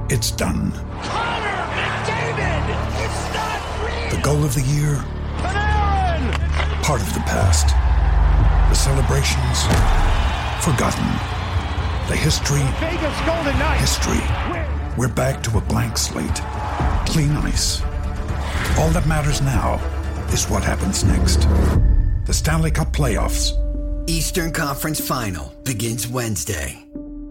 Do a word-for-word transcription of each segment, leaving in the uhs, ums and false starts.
It's done. Connor McDavid! It's not real! The goal of the year? Panarin! Part of the past. The celebrations? Forgotten. The history? Vegas Golden Knights! History. We're back to a blank slate. Clean ice. All that matters now is what happens next. The Stanley Cup Playoffs. Eastern Conference Final begins Wednesday.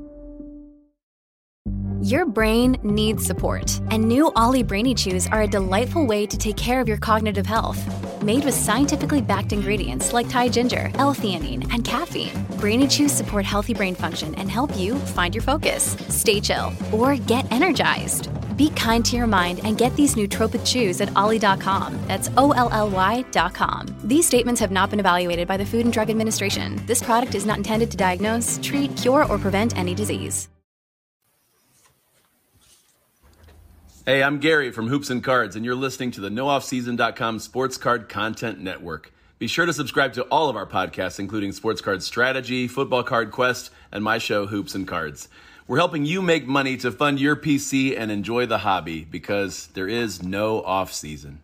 Your brain needs support, and new Ollie Brainy Chews are a delightful way to take care of your cognitive health. Made with scientifically backed ingredients like Thai ginger, L-theanine, and caffeine, Brainy Chews support healthy brain function and help you find your focus, stay chill, or get energized. Be kind to your mind and get these nootropic chews at ollie dot com. That's O L L Y dot com. These statements have not been evaluated by the Food and Drug Administration. This product is not intended to diagnose, treat, cure, or prevent any disease. Hey, I'm Gary from Hoops and Cards, and you're listening to the no off season dot com Sports Card Content Network. Be sure to subscribe to all of our podcasts, including Sports Card Strategy, Football Card Quest, and my show, Hoops and Cards. We're helping you make money to fund your P C and enjoy the hobby, because there is no off season.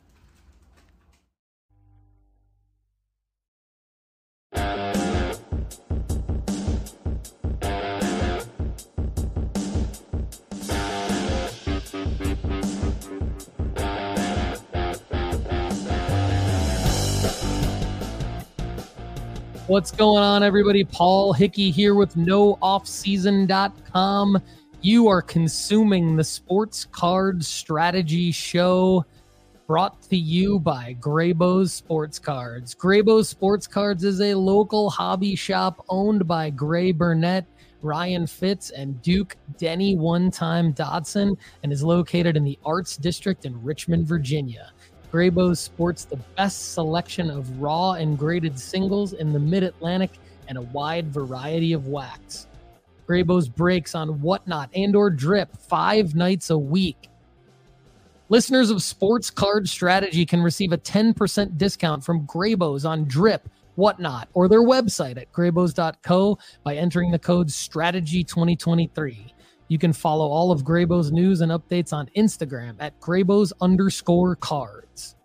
What's going on, everybody? Paul Hickey here with no off season dot com. You are consuming the Sports Card Strategy Show, brought to you by Graybo's Sports Cards. Graybo's Sports Cards is a local hobby shop owned by Gray Burnett, Ryan Fitz, and Duke Denny One-Time Dodson, and is located in the Arts District in Richmond, Virginia. Graybo's sports the best selection of raw and graded singles in the Mid-Atlantic and a wide variety of wax. Graybo's breaks on Whatnot and or Drip five nights a week. Listeners of Sports Card Strategy can receive a ten percent discount from Graybo's on Drip, Whatnot, or their website at graybos dot co by entering the code strategy twenty twenty-three. You can follow all of Graybo's news and updates on Instagram at Graybos underscore cards.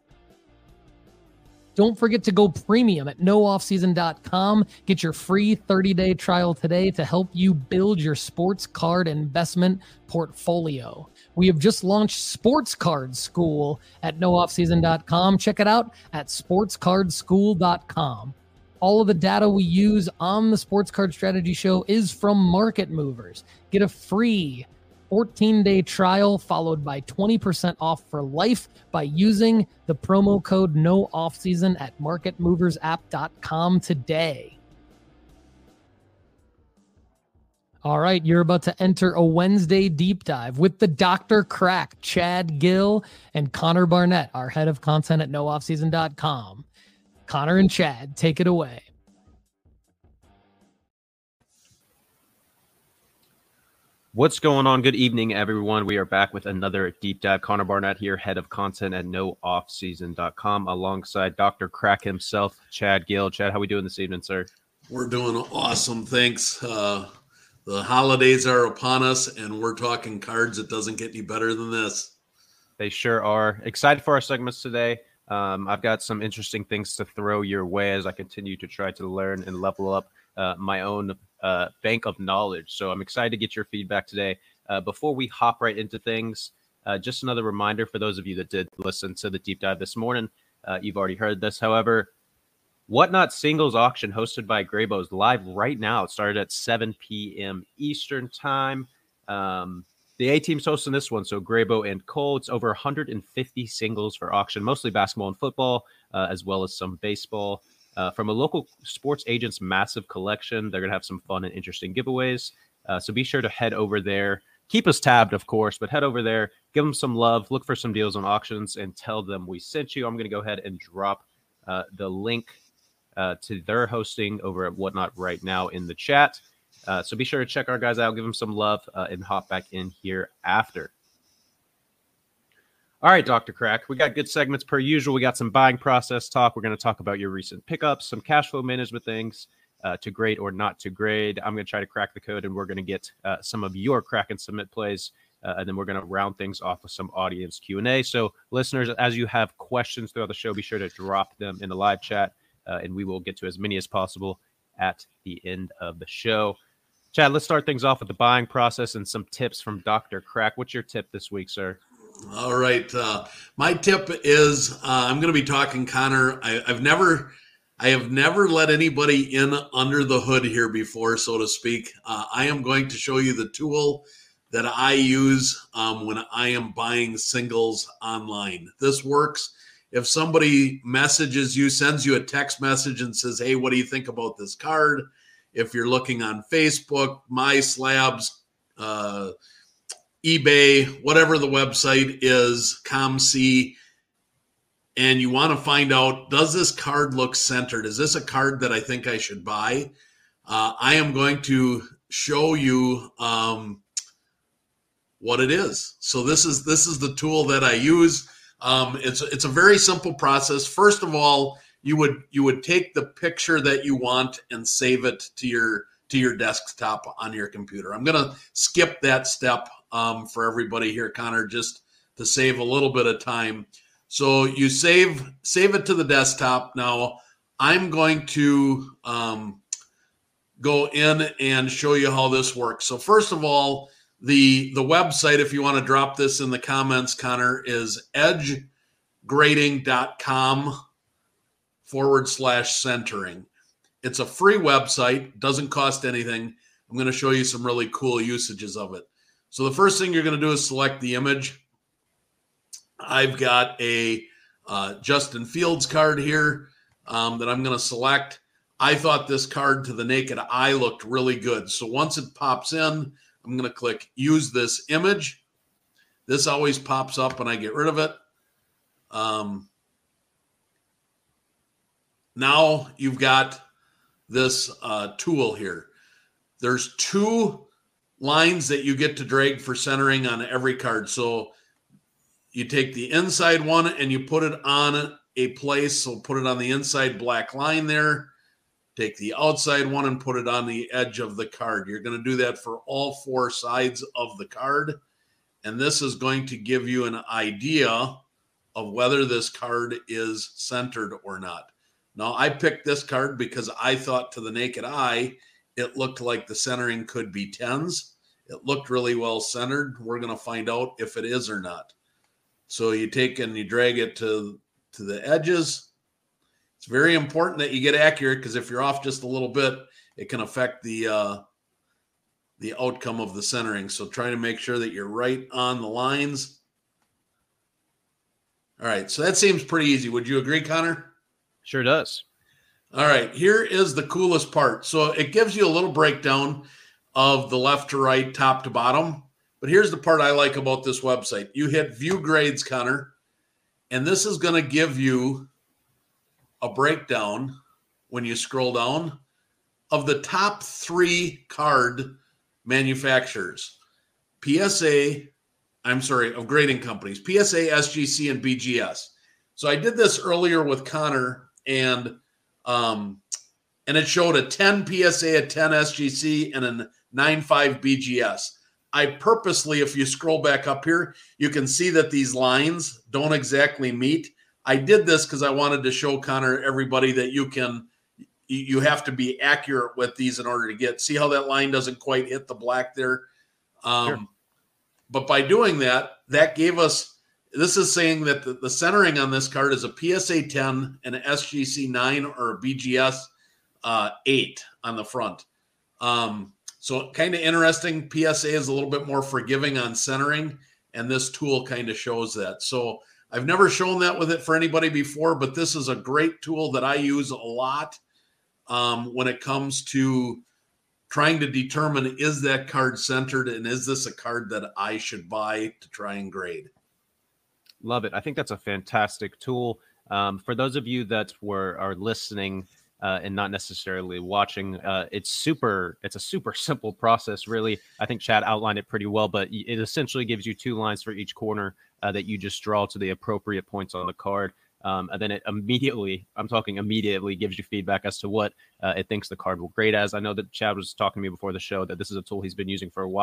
Don't forget to go premium at no off season dot com. Get your free thirty-day trial today to help you build your sports card investment portfolio. We have just launched Sports Card School at no off season dot com. Check it out at sports card school dot com. All of the data we use on the Sports Card Strategy Show is from Market Movers. Get a free fourteen-day trial followed by twenty percent off for life by using the promo code NOOFFSEASON at market movers app dot com today. All right, you're about to enter a Wednesday deep dive with the Doctor Crack, Chad Gill, and Connor Barnett, our head of content at no off season dot com. Connor and Chad, take it away. What's going on? Good evening, everyone. We are back with another deep dive. Connor Barnett here, head of content at no off season dot com, alongside Doctor Crack himself, Chad Gill. Chad, how we doing this evening, sir? We're doing awesome, thanks. Uh, the holidays are upon us, and we're talking cards. It doesn't get any better than this. They sure are. Excited for our segments today. Um, I've got some interesting things to throw your way as I continue to try to learn and level up uh, my own uh, bank of knowledge. So I'm excited to get your feedback today. Uh, before we hop right into things, uh, just another reminder for those of you that did listen to the deep dive this morning. Uh, you've already heard this. However, Whatnot Singles Auction hosted by Graybo's live right now. It started at seven p.m. Eastern Time. Um, The A-team's hosting this one, so Graybo and Cole. It's over one hundred fifty singles for auction, mostly basketball and football, uh, as well as some baseball. Uh, from a local sports agent's massive collection, they're going to have some fun and interesting giveaways. Uh, so be sure to head over there. Keep us tabbed, of course, but head over there, give them some love, look for some deals on auctions, and tell them we sent you. I'm going to go ahead and drop uh, the link uh, to their hosting over at Whatnot right now in the chat. Uh, so be sure to check our guys out, give them some love, uh, and hop back in here after. All right, Doctor Crack, we got good segments per usual. We got some buying process talk. We're going to talk about your recent pickups, some cash flow management things, uh, to grade or not to grade. I'm going to try to crack the code, and we're going to get uh, some of your crack and submit plays uh, and then we're going to round things off with some audience Q and A. So listeners, as you have questions throughout the show, be sure to drop them in the live chat, uh, and we will get to as many as possible at the end of the show. Chad, let's start things off with the buying process and some tips from Doctor Crack. What's your tip this week, sir? All right. Uh, my tip is uh, I'm going to be talking, Connor. I, I've never, I have never let anybody in under the hood here before, so to speak. Uh, I am going to show you the tool that I use um, when I am buying singles online. This works if somebody messages you, sends you a text message and says, "Hey, what do you think about this card?" If you're looking on Facebook, MySlabs, uh, eBay, whatever the website is, ComC, and you want to find out, does this card look centered? Is this a card that I think I should buy? Uh, I am going to show you um, what it is. So this is this is the tool that I use. Um, it's it's a very simple process. First of all, you would you would take the picture that you want and save it to your to your desktop on your computer. I'm going to skip that step um, for everybody here, Connor, just to save a little bit of time. So you save save it to the desktop. Now I'm going to um, go in and show you how this works. So first of all, the the website, if you want to drop this in the comments, Connor, is edgegrading.com forward slash centering. It's a free website, doesn't cost anything. I'm going to show you some really cool usages of it. So the first thing you're going to do is select the image. I've got a uh, Justin Fields card here um, that I'm going to select. I thought this card to the naked eye looked really good. So once it pops in, I'm going to click use this image. This always pops up and I get rid of it. Um, now you've got this uh, tool here. There's two lines that you get to drag for centering on every card. So you take the inside one and you put it on a place. So put it on the inside black line there. Take the outside one and put it on the edge of the card. You're going to do that for all four sides of the card. And this is going to give you an idea of whether this card is centered or not. Now, I picked this card because I thought to the naked eye, it looked like the centering could be tens. It looked really well centered. We're going to find out if it is or not. So you take and you drag it to, to the edges. It's very important that you get accurate because if you're off just a little bit, it can affect the uh, the outcome of the centering. So try to make sure that you're right on the lines. All right, so that seems pretty easy. Would you agree, Connor? Sure does. All right, here is the coolest part. So it gives you a little breakdown of the left to right, top to bottom. But here's the part I like about this website. You hit view grades, Connor, and this is going to give you a breakdown when you scroll down of the top three card manufacturers. P S A, I'm sorry, of grading companies, P S A, S G C, and B G S. So I did this earlier with Connor, and um, and it showed a ten P S A, a ten S G C, and a nine point five B G S. I purposely, if you scroll back up here, you can see that these lines don't exactly meet. I did this because I wanted to show Connor, everybody, that you can, you have to be accurate with these in order to get, see how that line doesn't quite hit the black there. Um, sure. But by doing that, that gave us, this is saying that the, the centering on this card is a P S A ten, an S G C nine, or a B G S uh, eight on the front. Um, so kind of interesting. P S A is a little bit more forgiving on centering, and this tool kind of shows that. So I've never shown that with it for anybody before, but this is a great tool that I use a lot um, when it comes to trying to determine, is that card centered, and is this a card that I should buy to try and grade? Love it. I think that's a fantastic tool. Um, for those of you that were are listening uh, and not necessarily watching, uh, it's super. It's a super simple process, really. I think Chad outlined it pretty well, but it essentially gives you two lines for each corner uh, that you just draw to the appropriate points on the card. Um, and then it immediately, I'm talking immediately, gives you feedback as to what uh, it thinks the card will grade as. I know that Chad was talking to me before the show that this is a tool he's been using for a while.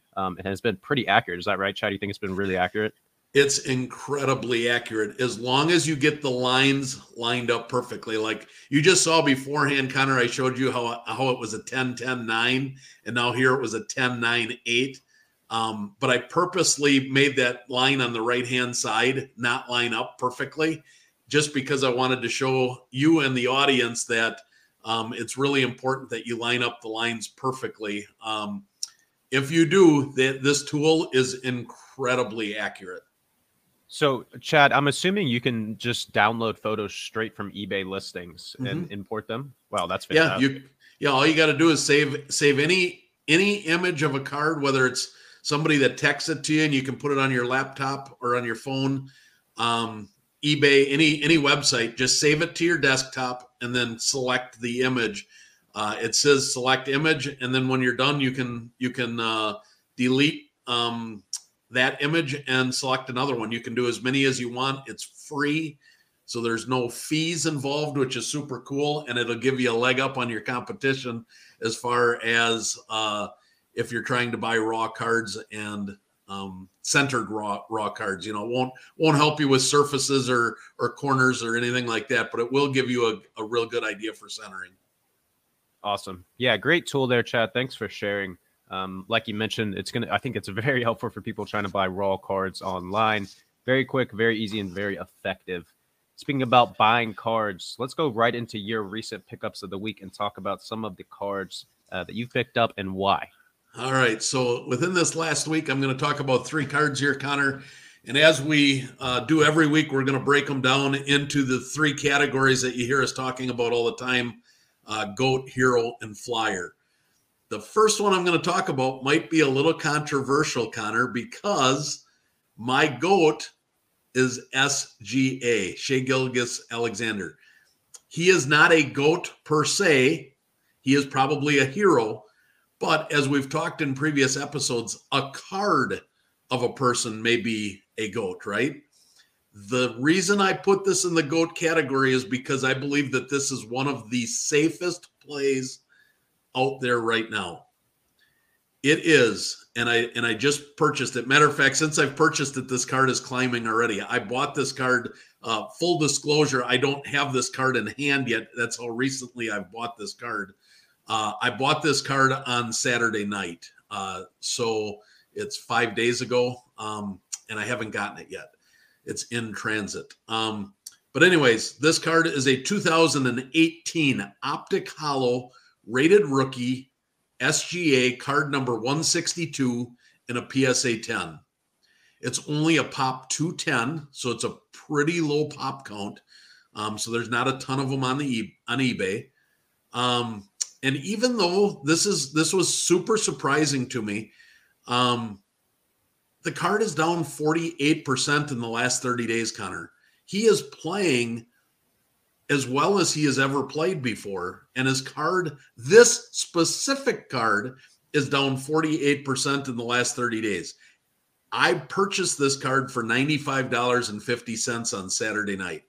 Um, it has been pretty accurate. Is that right, Chad? Do you think it's been really accurate? It's incredibly accurate as long as you get the lines lined up perfectly. Like you just saw beforehand, Connor, I showed you how, how it was a ten ten nine, and now here it was a ten nine eight. Um, but I purposely made that line on the right-hand side not line up perfectly just because I wanted to show you and the audience that um, it's really important that you line up the lines perfectly. Um, if you do, th- this tool is incredibly accurate. So, Chad, I'm assuming you can just download photos straight from eBay listings and mm-hmm. import them. Wow, that's fantastic. Yeah, you, yeah. All you got to do is save save any any image of a card, whether it's somebody that texts it to you, and you can put it on your laptop or on your phone, um, eBay, any any website. Just save it to your desktop and then select the image. Uh, it says select image, and then when you're done, you can you can uh, delete. Um, that image and select another one. You can do as many as you want. It's free. So there's no fees involved, which is super cool. And it'll give you a leg up on your competition as far as uh, if you're trying to buy raw cards and um, centered raw raw cards. You know, it won't won't help you with surfaces or or corners or anything like that, but it will give you a, a real good idea for centering. Awesome. Yeah, great tool there, Chad. Thanks for sharing. Um, like you mentioned, it's gonna. I think it's very helpful for people trying to buy raw cards online. Very quick, very easy, and very effective. Speaking about buying cards, let's go right into your recent pickups of the week and talk about some of the cards uh, that you've picked up and why. All right. So within this last week, I'm going to talk about three cards here, Connor. And as we uh, do every week, we're going to break them down into the three categories that you hear us talking about all the time: uh, GOAT, Hero, and Flyer. The first one I'm going to talk about might be a little controversial, Connor, because my GOAT is S G A, Shai Gilgeous-Alexander. He is not a GOAT per se. He is probably a hero. But as we've talked in previous episodes, a card of a person may be a GOAT, right? The reason I put this in the GOAT category is because I believe that this is one of the safest plays out there right now. It is, and I and I just purchased it. Matter of fact, since I've purchased it, this card is climbing already. I bought this card. Uh, full disclosure, I don't have this card in hand yet. That's how recently I've bought this card. Uh, I bought this card on Saturday night, uh, so it's five days ago, um, and I haven't gotten it yet. It's in transit. Um, but anyways, this card is a two thousand eighteen Optic Holo rated rookie S G A card number one sixty-two in a P S A ten. It's only a pop two ten, so it's a pretty low pop count. Um, so there's not a ton of them on the e- on eBay. Um, and even though this is this was super surprising to me, um, the card is down forty-eight percent in the last thirty days, Connor. He is playing as well as he has ever played before. And his card, this specific card, is down forty-eight percent in the last thirty days. I purchased this card for ninety-five dollars and fifty cents on Saturday night.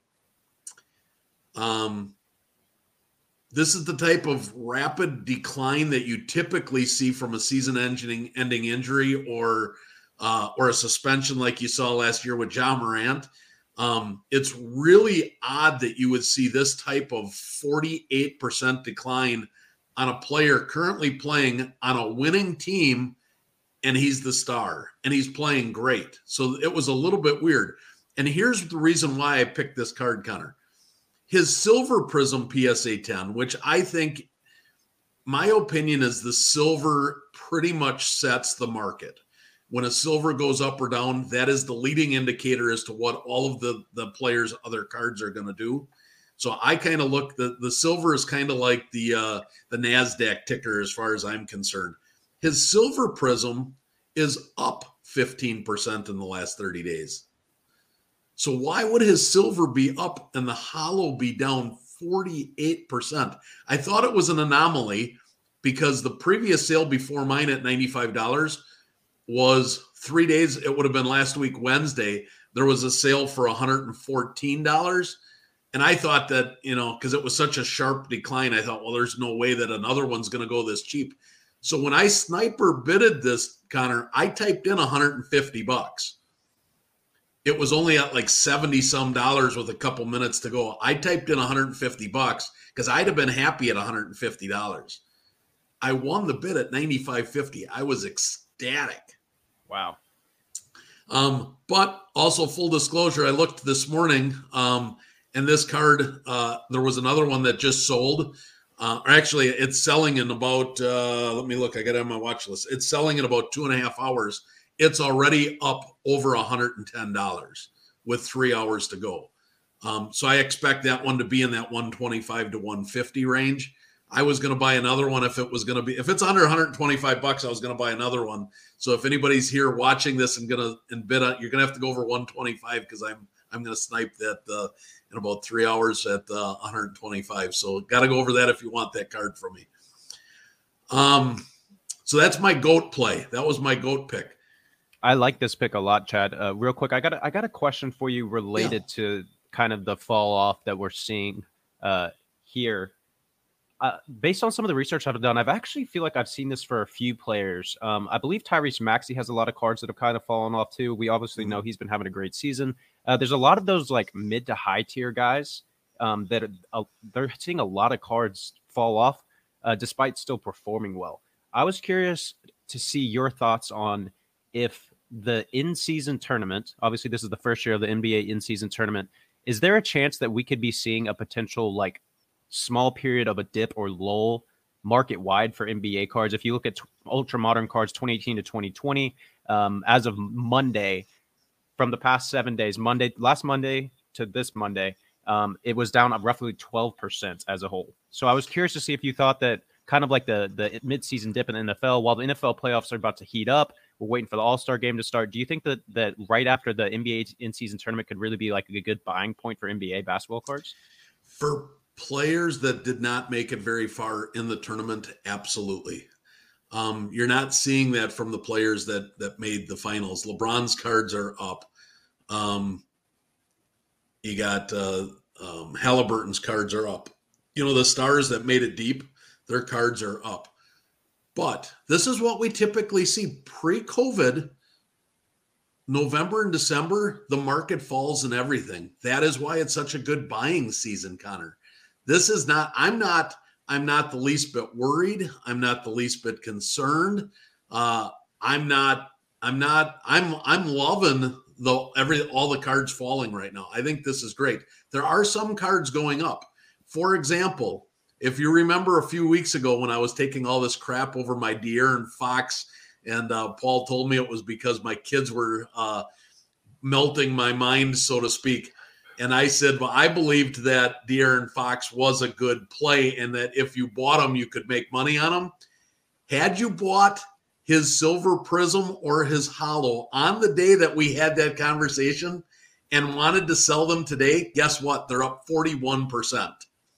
Um, this is the type of rapid decline that you typically see from a season-ending ending injury or uh, or a suspension like you saw last year with Ja Morant. Um, it's really odd that you would see this type of forty-eight percent decline on a player currently playing on a winning team, and he's the star, and he's playing great. So it was a little bit weird. And here's the reason why I picked this card, Connor. His Silver Prism P S A ten, which I think, my opinion is the silver pretty much sets the market. When a silver goes up or down, that is the leading indicator as to what all of the, the players' other cards are going to do. So I kind of look, the, the silver is kind of like the uh, the NASDAQ ticker as far as I'm concerned. His Silver Prism is up fifteen percent in the last thirty days. So why would his silver be up and the holo be down forty-eight percent? I thought it was an anomaly because the previous sale before mine at ninety-five dollars was three days. It would have been last week, Wednesday. There was a sale for one hundred fourteen dollars. And I thought that, you know, because it was such a sharp decline, I thought, well, there's no way that another one's going to go this cheap. So when I sniper bidded this Connor, I typed in one hundred fifty bucks. It was only at like seventy some dollars with a couple minutes to go. I typed in one hundred fifty bucks because I'd have been happy at one hundred fifty dollars. I won the bid at ninety-five fifty. I was ecstatic. Wow. Um, but also full disclosure, I looked this morning, um, and this card, uh, there was another one that just sold. Uh, or actually, it's selling in about, uh, let me look, I got it on my watch list. It's selling in about two and a half hours. It's already up over one hundred ten dollars with three hours to go. Um, so I expect that one to be in that one twenty-five to one fifty range. I was going to buy another one if it was going to be, if it's under one hundred twenty-five bucks, I was going to buy another one. So if anybody's here watching this and going to and bid on, you're going to have to go over one twenty-five because I'm I'm going to snipe that uh, in about three hours at uh, one hundred twenty-five. So got to go over that if you want that card from me. Um, so that's my GOAT play. That was my GOAT pick. I like this pick a lot, Chad. Uh, real quick, I got a, I got a question for you related yeah. to kind of the fall off that we're seeing uh, here. Uh, based on some of the research I've done, I've actually feel like I've seen this for a few players. Um, I believe Tyrese Maxey has a lot of cards that have kind of fallen off too. We obviously know he's been having a great season. Uh, there's a lot of those like mid to high tier guys um, that are, uh, they're seeing a lot of cards fall off uh, despite still performing well. I was curious to see your thoughts on if the in-season tournament, obviously this is the first year of the N B A in-season tournament, is there a chance that we could be seeing a potential like small period of a dip or lull market wide for N B A cards? If you look at t- ultra modern cards, twenty eighteen to twenty twenty, um, as of Monday, from the past seven days, Monday, last Monday to this Monday, um, it was down roughly twelve percent as a whole. So I was curious to see if you thought that kind of like the, the mid-season dip in the N F L, while the N F L playoffs are about to heat up, we're waiting for the All-Star game to start. Do you think that, that right after the N B A in-season tournament could really be like a good buying point for N B A basketball cards? For players that did not make it very far in the tournament, absolutely. Um, you're not seeing that from the players that that made the finals. LeBron's cards are up. Um, you got uh, um, Halliburton's cards are up. You know, the stars that made it deep, their cards are up. But this is what we typically see pre-COVID. November and December, the market falls in everything. That is why it's such a good buying season, Connor. This is not, I'm not, I'm not the least bit worried. I'm not the least bit concerned. Uh, I'm not, I'm not, I'm, I'm loving the, every, all the cards falling right now. I think this is great. There are some cards going up. For example, if you remember a few weeks ago when I was taking all this crap over my De'Aaron Fox, and uh, Paul told me it was because my kids were uh, melting my mind, so to speak. And I said, well, I believed that De'Aaron Fox was a good play and that if you bought him, you could make money on him. Had you bought his silver prism or his hollow on the day that we had that conversation and wanted to sell them today, guess what? They're up forty-one percent.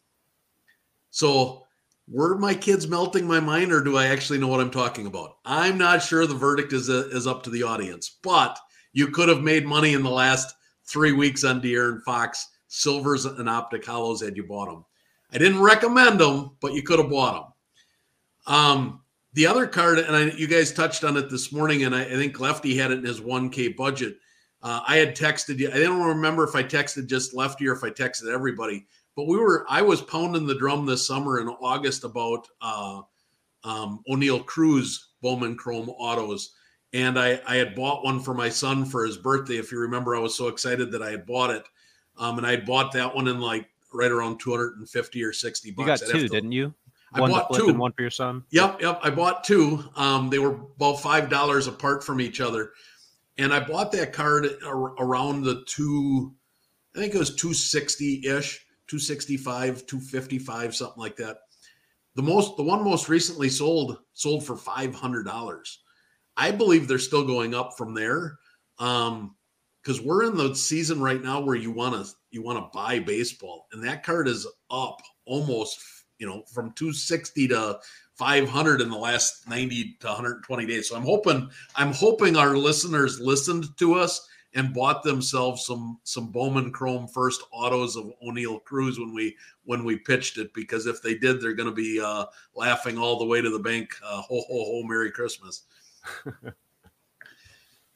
So were my kids melting my mind, or do I actually know what I'm talking about? I'm not sure. The verdict is, uh, is up to the audience. But you could have made money in the last three weeks on De'Aaron Fox, silvers and optic hollows had you bought them. I didn't recommend them, but you could have bought them. Um, the other card, and I, you guys touched on it this morning, and I, I think Lefty had it in his one K budget. Uh, I had texted you. I don't remember if I texted just Lefty or if I texted everybody. But we were, I was pounding the drum this summer in August about uh, um, O'Neal Cruz Bowman Chrome autos. And I, I had bought one for my son for his birthday. If you remember, I was so excited that I had bought it. Um, and I had bought that one in like right around two hundred fifty or sixty bucks. You got two, to, didn't you? I one bought to flip two. And one for your son? Yep, yep. I bought two. Um, they were about five dollars apart from each other. And I bought that card around the two, I think it was two sixty-ish. two sixty-five, two fifty-five, something like that. The most, the one most recently sold, sold for five hundred dollars. I believe they're still going up from there. Um, because we're in the season right now where you want to, you want to buy baseball. And that card is up almost, you know, from two sixty to five hundred in the last ninety to one hundred twenty days. So I'm hoping, I'm hoping our listeners listened to us and bought themselves some some Bowman Chrome first autos of O'Neal Cruz when we when we pitched it, because if they did, they're going to be uh, laughing all the way to the bank. Uh, ho, ho, ho, Merry Christmas.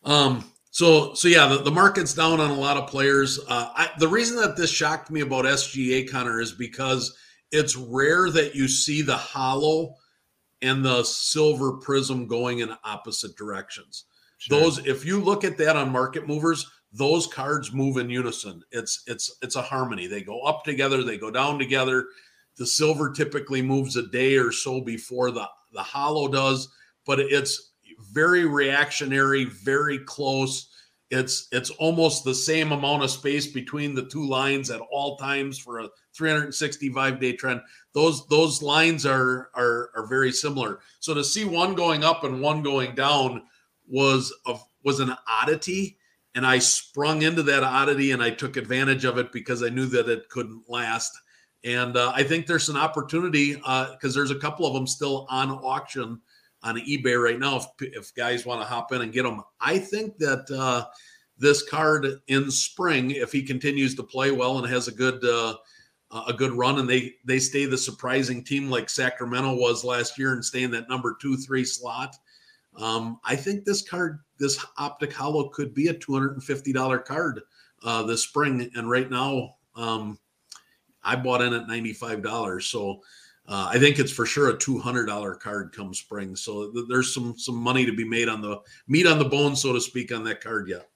Um, so, so yeah, the, the market's down on a lot of players. Uh, I, the reason that this shocked me about S G A, Connor, is because it's rare that you see the hollow and the silver prism going in opposite directions. Sure. Those, if you look at that on Market Movers, those cards move in unison. It's it's it's a harmony. They go up together, they go down together. The silver typically moves a day or so before the, the hollow does, but it's very reactionary, very close. It's it's almost the same amount of space between the two lines at all times for a three hundred sixty-five day trend. Those those lines are are are very similar. So to see one going up and one going down was a, was an oddity, and I sprung into that oddity and I took advantage of it because I knew that it couldn't last. And uh, I think there's an opportunity because uh, there's a couple of them still on auction on eBay right now if, if guys want to hop in and get them. I think that uh, this card in spring, if he continues to play well and has a good uh, a good run, and they they stay the surprising team like Sacramento was last year and stay in that number two, three slot, um, I think this card, this Optic Hollow, could be a two hundred fifty dollars card uh, this spring. And right now, um, I bought in at ninety-five dollars. So Uh, I think it's for sure a two hundred dollars card come spring. So th- there's some some money to be made on the meat on the bone, so to speak, on that card yet.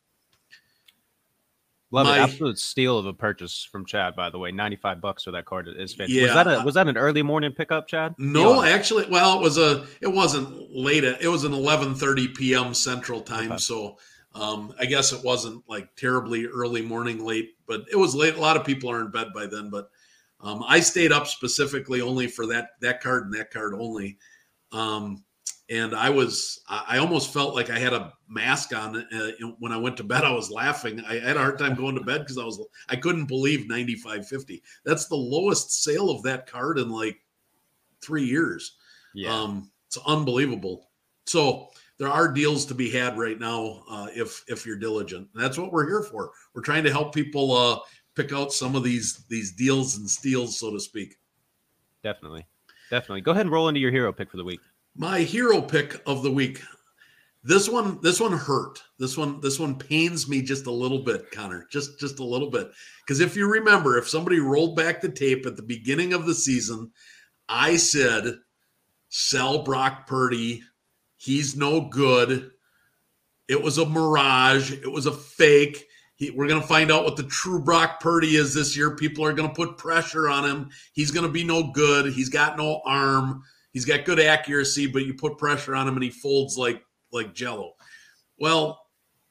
Love My, it. Absolute steal of a purchase from Chad, by the way. ninety-five bucks for that card is fantastic. Yeah, was that a was that an early morning pickup, Chad? No, actually, well, it was a it wasn't late. It was an eleven thirty p.m. Central Time. Okay. So um, I guess it wasn't like terribly early morning late, but it was late. A lot of people are in bed by then, but Um, I stayed up specifically only for that that card and that card only, um, and I was I almost felt like I had a mask on uh, when I went to bed. I was laughing. I had a hard time going to bed because I was I couldn't believe ninety-five fifty. That's the lowest sale of that card in like three years. Yeah, um, it's unbelievable. So there are deals to be had right now uh, if if you're diligent. And that's what we're here for. We're trying to help people. Uh, pick out some of these these deals and steals, so to speak. Definitely. Definitely. Go ahead and roll into your hero pick for the week. My hero pick of the week. This one, this one hurt. This one, this one pains me just a little bit, Connor. Just just a little bit. Because if you remember, if somebody rolled back the tape at the beginning of the season, I said, sell Brock Purdy. He's no good. It was a mirage. It was a fake. He, we're going to find out what the true Brock Purdy is this year. People are going to put pressure on him. He's going to be no good. He's got no arm. He's got good accuracy, but you put pressure on him and he folds like, like Jell-O. Well,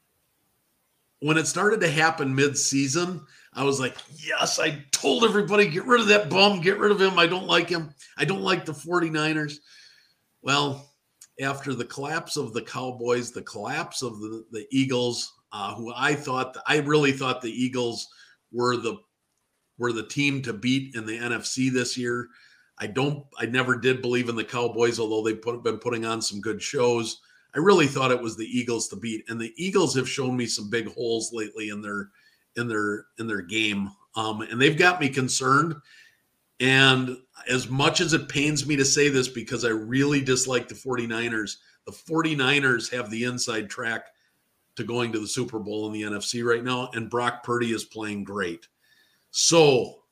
when it started to happen mid-season, I was like, yes, I told everybody, get rid of that bum. Get rid of him. I don't like him. I don't like the 49ers. Well, after the collapse of the Cowboys, the collapse of the, the Eagles, Uh, who I thought, I really thought the Eagles were the were the team to beat in the N F C this year. I don't, I never did believe in the Cowboys, although they've put, been putting on some good shows. I really thought it was the Eagles to beat, and the Eagles have shown me some big holes lately in their in their in their game, um, and they've got me concerned. And as much as it pains me to say this, because I really dislike the 49ers, the 49ers have the inside track to going to the Super Bowl in the N F C right now, and Brock Purdy is playing great. So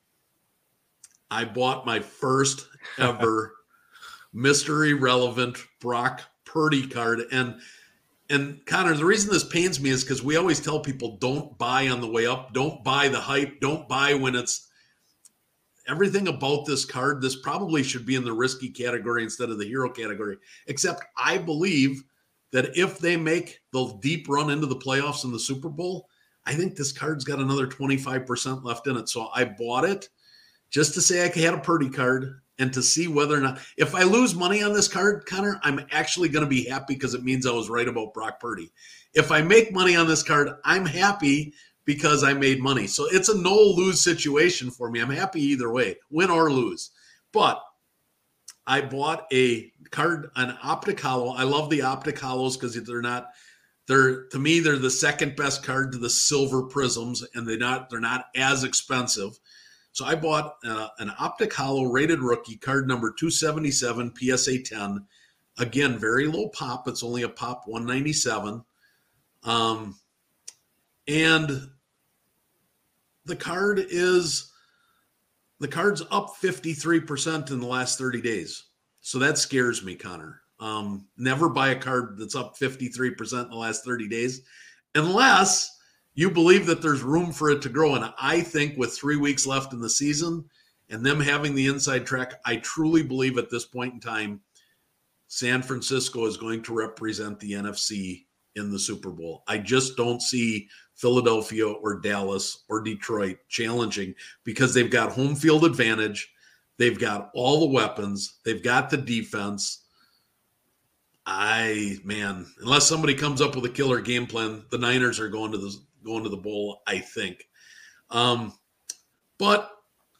I bought my first ever Mister Irrelevant Brock Purdy card. And, and Connor, the reason this pains me is because we always tell people don't buy on the way up, don't buy the hype, don't buy when it's everything about this card. This probably should be in the risky category instead of the hero category, except I believe that if they make the deep run into the playoffs in the Super Bowl, I think this card's got another twenty-five percent left in it. So I bought it just to say I had a Purdy card and to see whether or not, if I lose money on this card, Connor, I'm actually going to be happy because it means I was right about Brock Purdy. If I make money on this card, I'm happy because I made money. So it's a no-lose situation for me. I'm happy either way, win or lose. But I bought a card, an Optic Hollow. I love the Optic Hollows because they're not, they're, to me, they're the second best card to the silver prisms, and they're not, they're not as expensive. So I bought uh, an Optic Hollow rated rookie card number two seventy-seven, P S A ten. Again, very low pop. It's only a pop one ninety-seven. Um, and the card is the card's up fifty-three percent in the last thirty days. So that scares me, Connor. Um, never buy a card that's up fifty-three percent in the last thirty days, unless you believe that there's room for it to grow. And I think with three weeks left in the season and them having the inside track, I truly believe at this point in time, San Francisco is going to represent the N F C in the Super Bowl. I just don't see Philadelphia or Dallas or Detroit challenging because they've got home field advantage. They've got all the weapons. They've got the defense. I, man, unless somebody comes up with a killer game plan, the Niners are going to the going to the bowl, I think. Um, but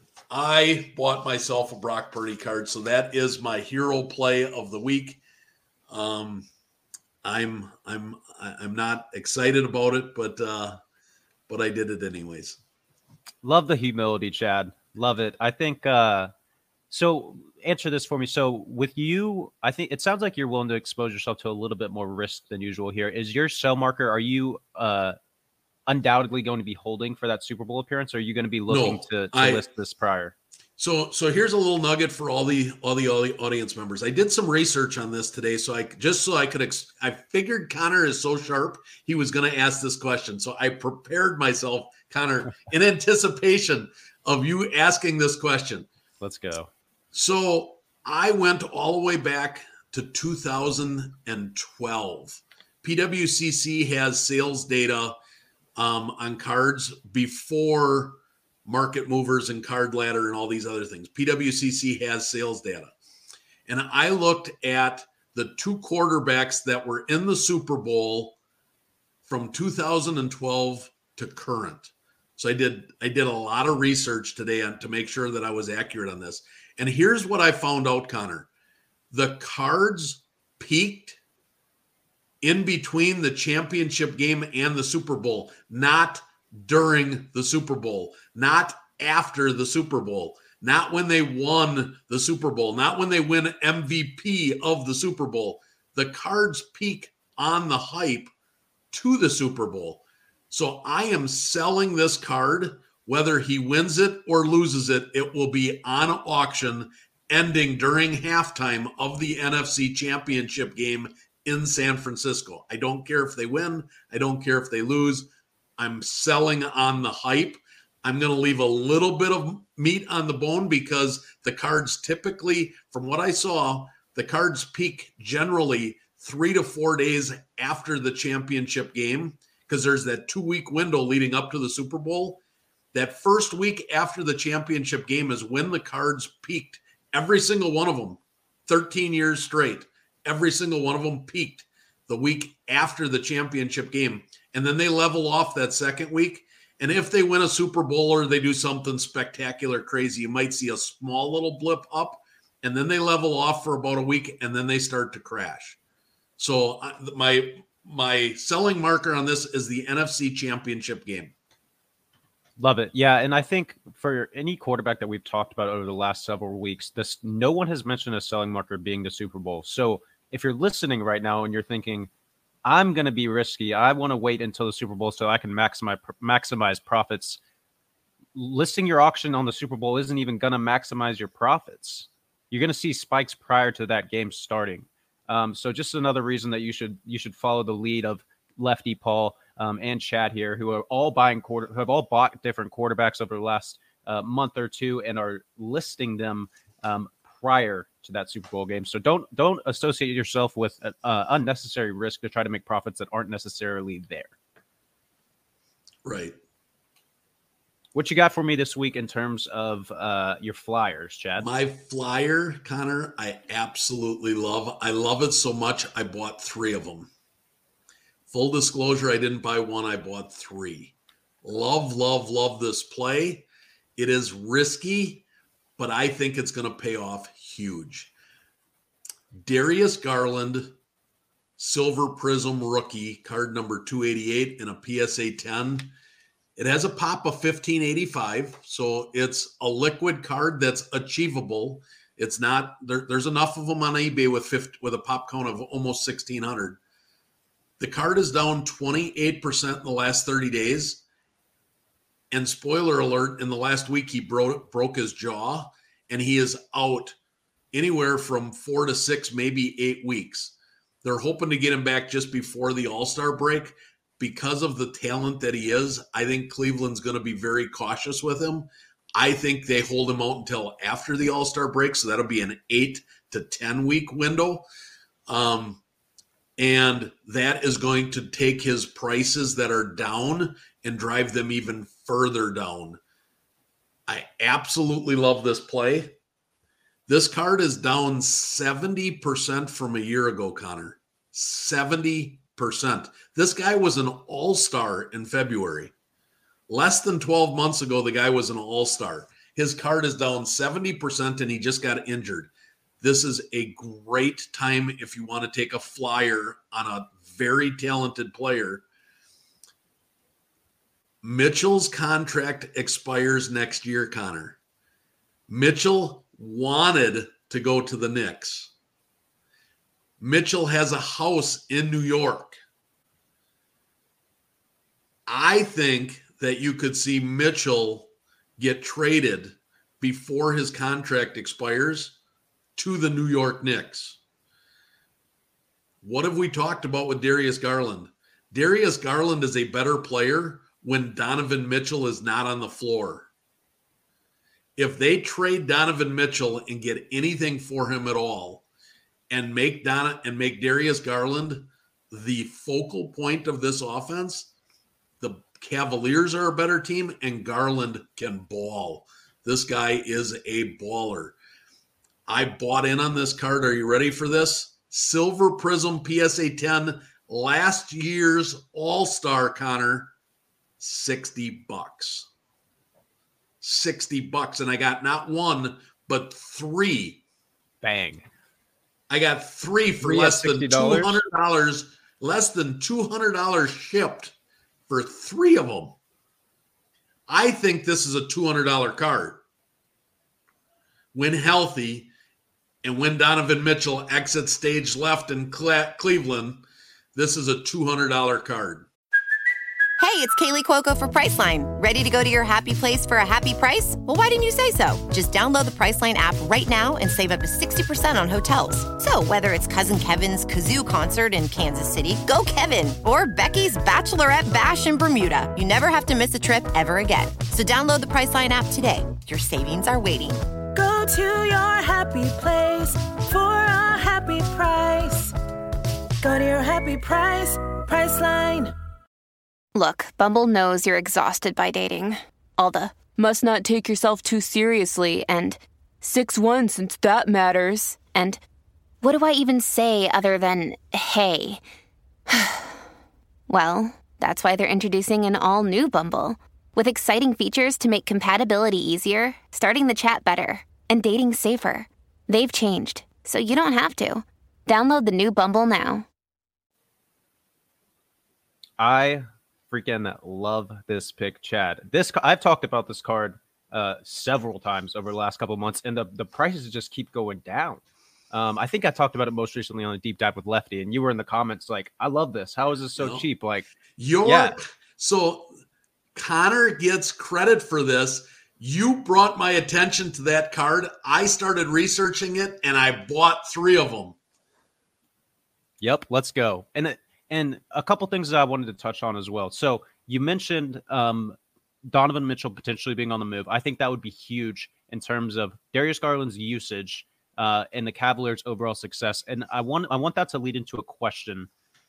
I bought myself a Brock Purdy card, so that is my hero play of the week. Um, I'm I'm I'm not excited about it, but uh, but I did it anyways. Love the humility, Chad. Love it. I think uh, so. Answer this for me. So with you, I think it sounds like you're willing to expose yourself to a little bit more risk than usual here. Is your sell marker? Are you uh, undoubtedly going to be holding for that Super Bowl appearance? Or are you going to be looking No, to, to I, list this prior? So, so here's a little nugget for all the all the audience members. I did some research on this today, so I just so I could. Ex- I figured Connor is so sharp, he was going to ask this question. So I prepared myself, Connor, in anticipation of you asking this question. Let's go. So I went all the way back to two thousand twelve. P W C C has sales data um, on cards before Market Movers and Card Ladder and all these other things. P W C C has sales data. And I looked at the two quarterbacks that were in the Super Bowl from two thousand twelve to current. So I did I did a lot of research today on, to make sure that I was accurate on this. And here's what I found out, Connor. The cards peaked in between the championship game and the Super Bowl, not during the Super Bowl, not after the Super Bowl, not when they won the Super Bowl, not when they win M V P of the Super Bowl. The cards peak on the hype to the Super Bowl. So I am selling this card. Whether he wins it or loses it, it will be on auction ending during halftime of the N F C Championship game in San Francisco. I don't care if they win. I don't care if they lose. I'm selling on the hype. I'm going to leave a little bit of meat on the bone because the cards typically, from what I saw, the cards peak generally three to four days after the championship game because there's that two-week window leading up to the Super Bowl. That first week after the championship game is when the cards peaked. Every single one of them, thirteen years straight, every single one of them peaked the week after the championship game. And then they level off that second week. And if they win a Super Bowl or they do something spectacular, crazy, you might see a small little blip up. And then they level off for about a week, and then they start to crash. So my my selling marker on this is the N F C Championship game. Love it. Yeah. And I think for any quarterback that we've talked about over the last several weeks, this no one has mentioned a selling marker being the Super Bowl. So if you're listening right now and you're thinking, I'm going to be risky, I want to wait until the Super Bowl so I can maximize maximize profits, listing your auction on the Super Bowl isn't even going to maximize your profits. You're going to see spikes prior to that game starting. Um, so just another reason that you should you should follow the lead of Lefty Paul um, and Chad here, who are all buying quarter, who have all bought different quarterbacks over the last uh, month or two, and are listing them um, prior to that Super Bowl game. So don't don't associate yourself with uh, unnecessary risk to try to make profits that aren't necessarily there. Right. What you got for me this week in terms of uh, your flyers, Chad? My flyer, Connor, I absolutely love. I love it so much, I bought three of them. Full disclosure, I didn't buy one, I bought three. Love, love, love this play. It is risky, but I think it's going to pay off huge. Darius Garland, Silver Prism rookie, card number two eighty-eight in a P S A ten. It has a pop of fifteen eighty-five, so it's a liquid card that's achievable. It's not there, there's enough of them on eBay with fifty, with a pop count of almost sixteen hundred. The card is down twenty-eight percent in the last thirty days. And spoiler alert, in the last week, he broke, broke his jaw, and he is out anywhere from four to six, maybe eight weeks. They're hoping to get him back just before the All-Star break. Because of the talent that he is, I think Cleveland's going to be very cautious with him. I think they hold him out until after the All-Star break, so that'll be an eight to ten week window. Um, and that is going to take his prices that are down and drive them even further down. I absolutely love this play. This card is down seventy percent from a year ago, Connor. seventy percent. This guy was an all-star in February. Less than twelve months ago, the guy was an all-star. His card is down seventy percent, and he just got injured. This is a great time if you want to take a flyer on a very talented player. Mitchell's contract expires next year, Connor. Mitchell wanted to go to the Knicks. Mitchell has a house in New York. I think that you could see Mitchell get traded before his contract expires to the New York Knicks. What have we talked about with Darius Garland? Darius Garland is a better player when Donovan Mitchell is not on the floor. If they trade Donovan Mitchell and get anything for him at all and make Don and make Darius Garland the focal point of this offense, the Cavaliers are a better team and Garland can ball. This guy is a baller. I bought in on this card. Are you ready for this? Silver Prism P S A ten, last year's All-Star, Connor, sixty bucks. sixty bucks. And I got not one, but three. Bang. I got three for three less than two hundred dollars, less than two hundred dollars shipped for three of them. I think this is a two hundred dollars card. When healthy, and when Donovan Mitchell exits stage left in Cle- Cleveland, this is a two hundred dollars card. Hey, it's Kaylee Cuoco for Priceline. Ready to go to your happy place for a happy price? Well, why didn't you say so? Just download the Priceline app right now and save up to sixty percent on hotels. So whether it's Cousin Kevin's Kazoo Concert in Kansas City, go Kevin, or Becky's Bachelorette Bash in Bermuda, you never have to miss a trip ever again. So download the Priceline app today. Your savings are waiting. Go to your happy place for a happy price. Go to your happy price, Priceline. Look, Bumble knows you're exhausted by dating. All the must not take yourself too seriously and six one since that matters. And what do I even say other than hey? Well, that's why they're introducing an all-new Bumble with exciting features to make compatibility easier, starting the chat better, and dating safer. They've changed, so you don't have to. Download the new Bumble now. I freaking love this pick, Chad. This I've talked about this card uh, several times over the last couple of months, and the, the prices just keep going down. Um, I think I talked about it most recently on the Deep Dive with Lefty, and you were in the comments like, I love this. How is this so no. cheap? Like, You're, yeah. So Connor gets credit for this. You brought my attention to that card. I started researching it, and I bought three of them. Yep, let's go. And it, And a couple things that I wanted to touch on as well. So you mentioned um, Donovan Mitchell potentially being on the move. I think that would be huge in terms of Darius Garland's usage uh, and the Cavaliers' overall success. And I want I want that to lead into a question.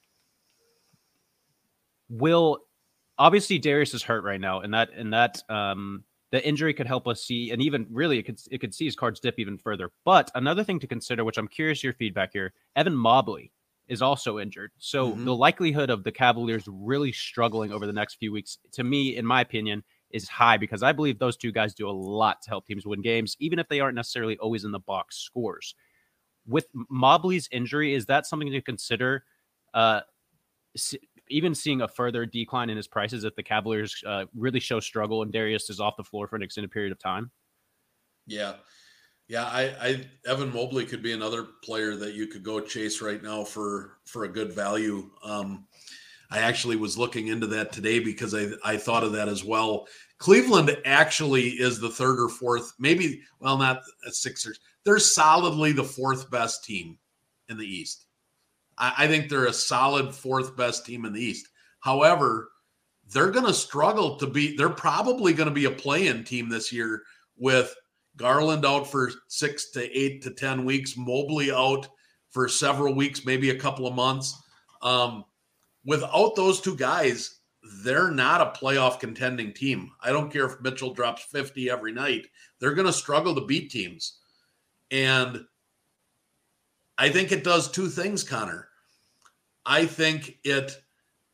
Will obviously Darius is hurt right now, and that and that um, the injury could help us see, and even really it could it could see his cards dip even further. But another thing to consider, which I'm curious your feedback here, Evan Mobley is also injured. So mm-hmm. the likelihood of the Cavaliers really struggling over the next few weeks, to me, in my opinion, is high because I believe those two guys do a lot to help teams win games, even if they aren't necessarily always in the box scores. With Mobley's injury, is that something to consider? Uh, even seeing a further decline in his prices if the Cavaliers uh, really show struggle and Darius is off the floor for an extended period of time? Yeah. Yeah, I, I Evan Mobley could be another player that you could go chase right now for for a good value. Um, I actually was looking into that today because I, I thought of that as well. Cleveland actually is the third or fourth, maybe, well, not Sixers. They're solidly the fourth best team in the East. I, I think they're a solid fourth best team in the East. However, they're going to struggle to be, they're probably going to be a play-in team this year with Garland out for six to eight to ten weeks, Mobley out for several weeks, maybe a couple of months. Um, without those two guys, they're not a playoff contending team. I don't care if Mitchell drops fifty every night. They're going to struggle to beat teams. And I think it does two things, Connor. I think it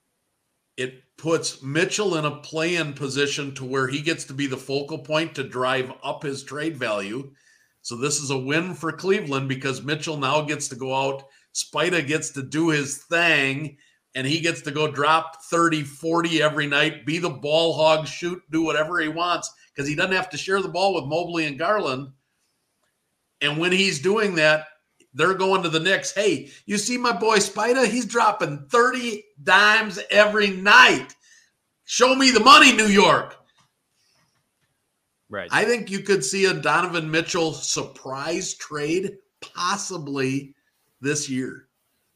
it puts Mitchell in a play-in position to where he gets to be the focal point to drive up his trade value. So this is a win for Cleveland because Mitchell now gets to go out. Spida gets to do his thing, and he gets to go drop thirty, forty every night, be the ball hog, shoot, do whatever he wants because he doesn't have to share the ball with Mobley and Garland. And when he's doing that, they're going to the Knicks. Hey, you see my boy Spida? He's dropping thirty dimes every night. Show me the money, New York. Right. I think you could see a Donovan Mitchell surprise trade possibly this year.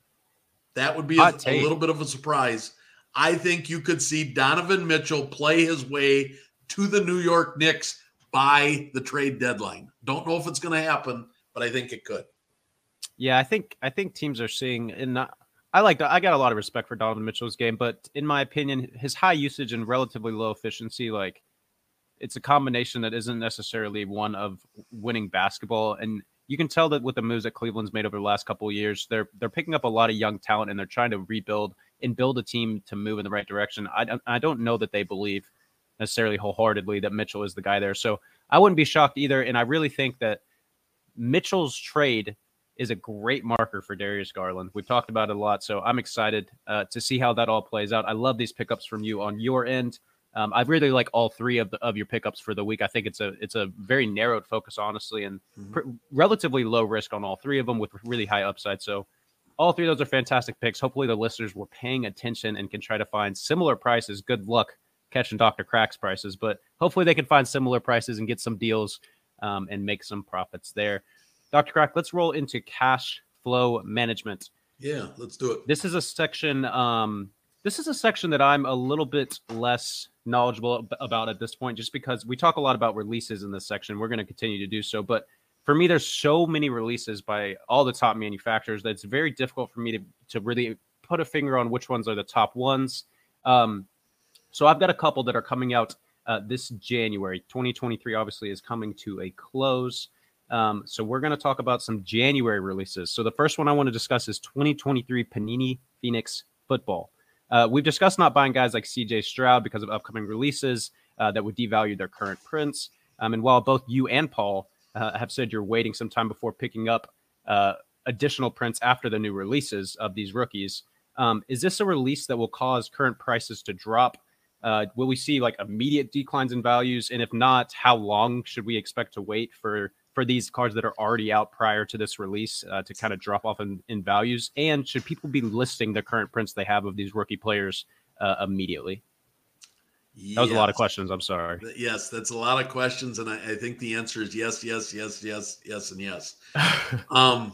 That would be a, a little bit of a surprise. I think you could see Donovan Mitchell play his way to the New York Knicks by the trade deadline. Don't know if it's going to happen, but I think it could. Yeah, I think I think teams are seeing, and I like I got a lot of respect for Donovan Mitchell's game, but in my opinion, his high usage and relatively low efficiency, like it's a combination that isn't necessarily one of winning basketball. And you can tell that with the moves that Cleveland's made over the last couple of years, they're they're picking up a lot of young talent and they're trying to rebuild and build a team to move in the right direction. I don't I don't know that they believe necessarily wholeheartedly that Mitchell is the guy there. So I wouldn't be shocked either. And I really think that Mitchell's trade is a great marker for Darius Garland. We've talked about it a lot, so I'm excited uh, to see how that all plays out. I love these pickups from you on your end. Um, I really like all three of the, of your pickups for the week. I think it's a it's a very narrowed focus, honestly, and mm-hmm. pr- relatively low risk on all three of them with really high upside. So all three of those are fantastic picks. Hopefully the listeners were paying attention and can try to find similar prices. Good luck catching Doctor Crack's prices, but hopefully they can find similar prices and get some deals um, and make some profits there. Doctor Crack, let's roll into cash flow management. Yeah, let's do it. This is a section. Um, this is a section that I'm a little bit less knowledgeable about at this point, just because we talk a lot about releases in this section. We're going to continue to do so, but for me, there's so many releases by all the top manufacturers that it's very difficult for me to to really put a finger on which ones are the top ones. Um, so I've got a couple that are coming out uh, this January. twenty twenty-three obviously is coming to a close. Um, so we're going to talk about some January releases. So the first one I want to discuss is twenty twenty-three Panini Phoenix Football. Uh, we've discussed not buying guys like C J Stroud because of upcoming releases uh, that would devalue their current prints. Um, and while both you and Paul uh, have said you're waiting some time before picking up uh, additional prints after the new releases of these rookies, um, is this a release that will cause current prices to drop? Uh, will we see like immediate declines in values? And if not, how long should we expect to wait for for these cards that are already out prior to this release uh, to kind of drop off in, in values? And should people be listing the current prints they have of these rookie players uh, immediately? Yes. That was a lot of questions. I'm sorry. Yes, that's a lot of questions. And I, I think the answer is yes, yes, yes, yes, yes, and yes. um,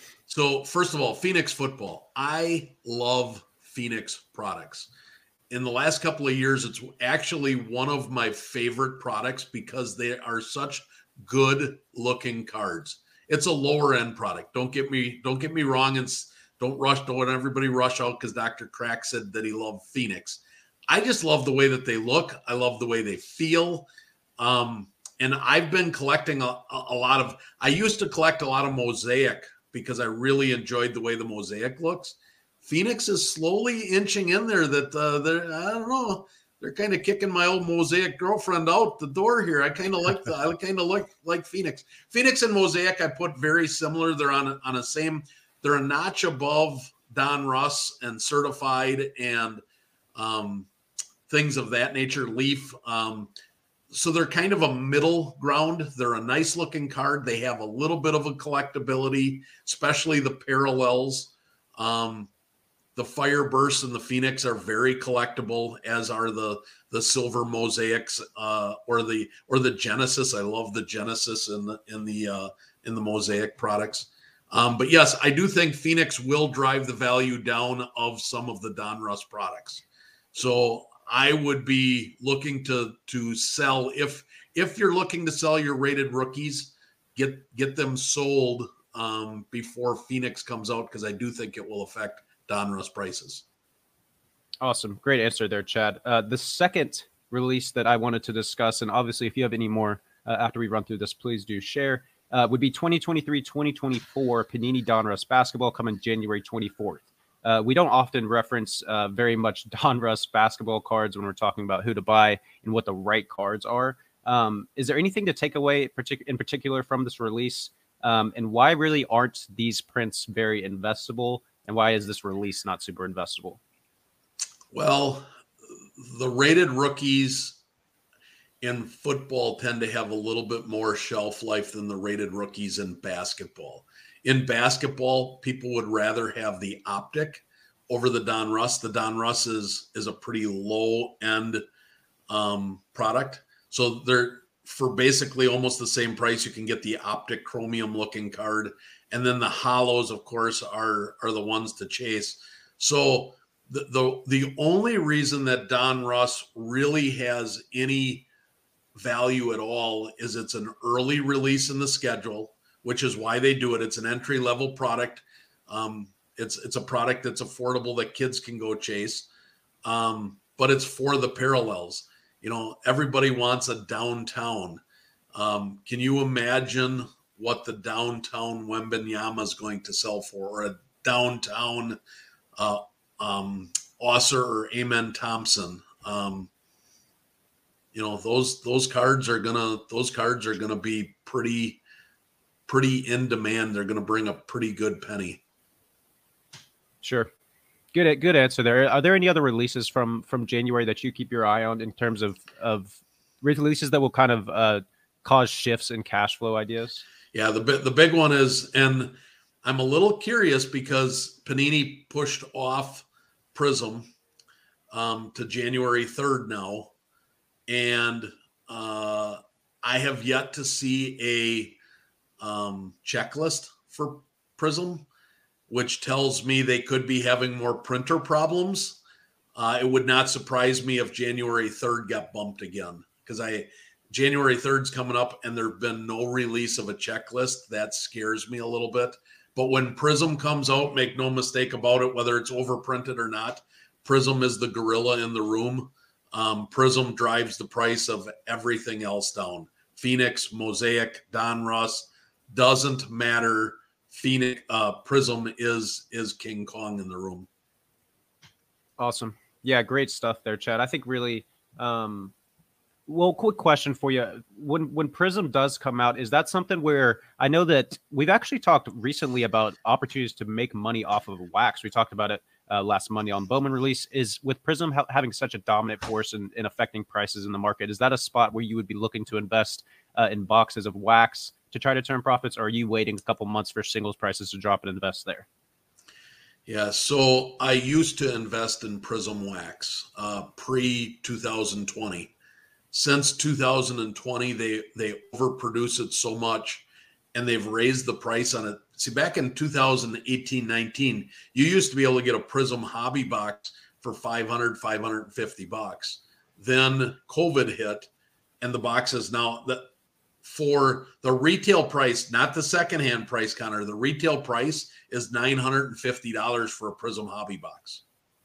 so first of all, Phoenix Football. I love Phoenix products. In the last couple of years, it's actually one of my favorite products because they are such good looking cards. It's a lower end product. Don't get me, don't get me wrong. And don't rush. Don't let everybody rush out because Doctor Crack said that he loved Phoenix. I just love the way that they look. I love the way they feel. Um, and I've been collecting a, a lot of, I used to collect a lot of Mosaic because I really enjoyed the way the Mosaic looks. Phoenix is slowly inching in there that uh, they're, I don't know, they're kind of kicking my old Mosaic girlfriend out the door here. I kind of like the, I kind of like like Phoenix. Phoenix and Mosaic I put very similar. They're on a, on a same. They're a notch above Don Russ and Certified and um, things of that nature. Leaf. Um, so they're kind of a middle ground. They're a nice looking card. They have a little bit of a collectability, especially the parallels. Um, the Fireburst and the Phoenix are very collectible, as are the the silver mosaics uh, or the or the Genesis. I love the Genesis in the in the uh, in the mosaic products. Um, but yes, I do think Phoenix will drive the value down of some of the Donruss products. So I would be looking to to sell if if you're looking to sell your rated rookies, get get them sold um, before Phoenix comes out, because I do think it will affect Donruss prices. Awesome. Great answer there, Chad. Uh, the second release that I wanted to discuss, and obviously if you have any more uh, after we run through this, please do share, uh, would be twenty twenty-three twenty twenty-four Panini Donruss Basketball coming January twenty-fourth. Uh, we don't often reference uh, very much Donruss basketball cards when we're talking about who to buy and what the right cards are. Um, is there anything to take away partic- in particular from this release? Um, and why really aren't these prints very investable? And why is this release not super investable? Well, the rated rookies in football tend to have a little bit more shelf life than the rated rookies in basketball. In basketball, people would rather have the optic over the Donruss. The Donruss is, is a pretty low-end um, product. So they're for basically almost the same price, you can get the optic chromium-looking card. And then the hollows, of course, are, are the ones to chase. So the, the, the only reason that Donruss really has any value at all is it's an early release in the schedule, which is why they do it. It's an entry-level product. Um, it's it's a product that's affordable that kids can go chase, um, but it's for the parallels. You know, everybody wants a downtown. Um, can you imagine what the downtown Wembanyama is going to sell for, or a downtown uh, um, Osser or Amen Thompson? Um, you know, those those cards are gonna those cards are gonna be pretty. pretty in demand. They're going to bring a pretty good penny. Sure. Good, good answer there. Are there any other releases from, from January that you keep your eye on in terms of, of releases that will kind of uh, cause shifts in cash flow ideas? Yeah. The, the big one is, and I'm a little curious because Panini pushed off Prism um, to January third now. And uh, I have yet to see a, um, checklist for Prism, which tells me they could be having more printer problems. Uh, it would not surprise me if January third got bumped again, because I January third's coming up and there've been no release of a checklist. That scares me a little bit. But when Prism comes out, make no mistake about it, whether it's overprinted or not, Prism is the gorilla in the room. Um, Prism drives the price of everything else down. Phoenix, Mosaic, Donruss. Doesn't matter. Phoenix uh, Prism is is King Kong in the room. Awesome. Yeah, great stuff there, Chad. I think really, um, well, quick question for you. When when Prism does come out, is that something where I know that we've actually talked recently about opportunities to make money off of wax. We talked about it uh, last Monday on Bowman Release. Is with Prism ha- having such a dominant force in, in affecting prices in the market, is that a spot where you would be looking to invest uh, in boxes of wax to try to turn profits, or are you waiting a couple months for singles prices to drop and invest there? Yeah, so I used to invest in Prism Wax uh, pre twenty twenty. Since two thousand twenty, they they overproduce it so much, and they've raised the price on it. See, back in two thousand eighteen nineteen, you used to be able to get a Prism hobby box for five hundred, five hundred fifty bucks. Then COVID hit, and the box is now that. For the retail price, not the secondhand price, Connor, the retail price is nine hundred fifty dollars for a Prism hobby box.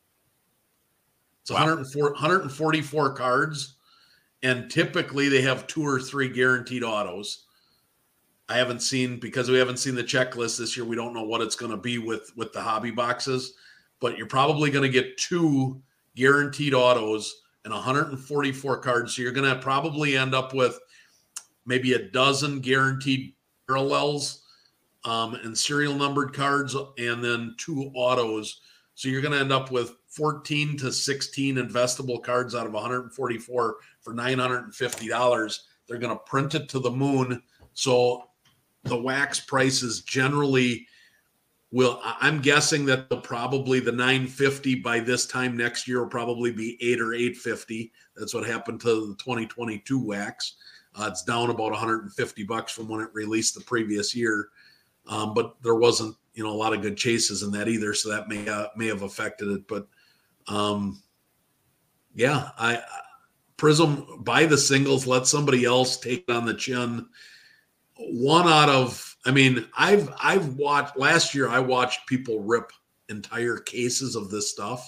It's wow. one hundred forty-four cards, and typically they have two or three guaranteed autos. I haven't seen, because we haven't seen the checklist this year, we don't know what it's going to be with, with the hobby boxes, but you're probably going to get two guaranteed autos and one hundred forty-four cards. So you're going to probably end up with maybe a dozen guaranteed parallels um, and serial numbered cards, and then two autos So you're going to end up with fourteen to sixteen investable cards out of one hundred forty-four for nine hundred fifty dollars. They're going to print it to the moon. So the wax prices generally will, I'm guessing that they'll probably the nine fifty by this time next year will probably be eight or eight fifty. That's what happened to the twenty twenty-two wax. Uh, it's down about one hundred fifty bucks from when it released the previous year. Um, but there wasn't, you know, a lot of good chases in that either. So that may, uh, may have affected it, but um, yeah, I, I Prism, buy the singles, let somebody else take it on the chin. One out of, I mean, I've I've watched last year. I watched people rip entire cases of this stuff,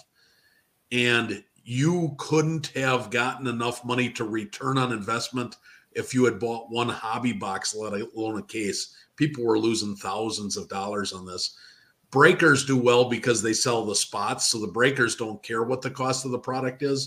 and you couldn't have gotten enough money to return on investment if you had bought one hobby box, let alone a case. People were losing thousands of dollars on this. Breakers do well because they sell the spots, so the breakers don't care what the cost of the product is.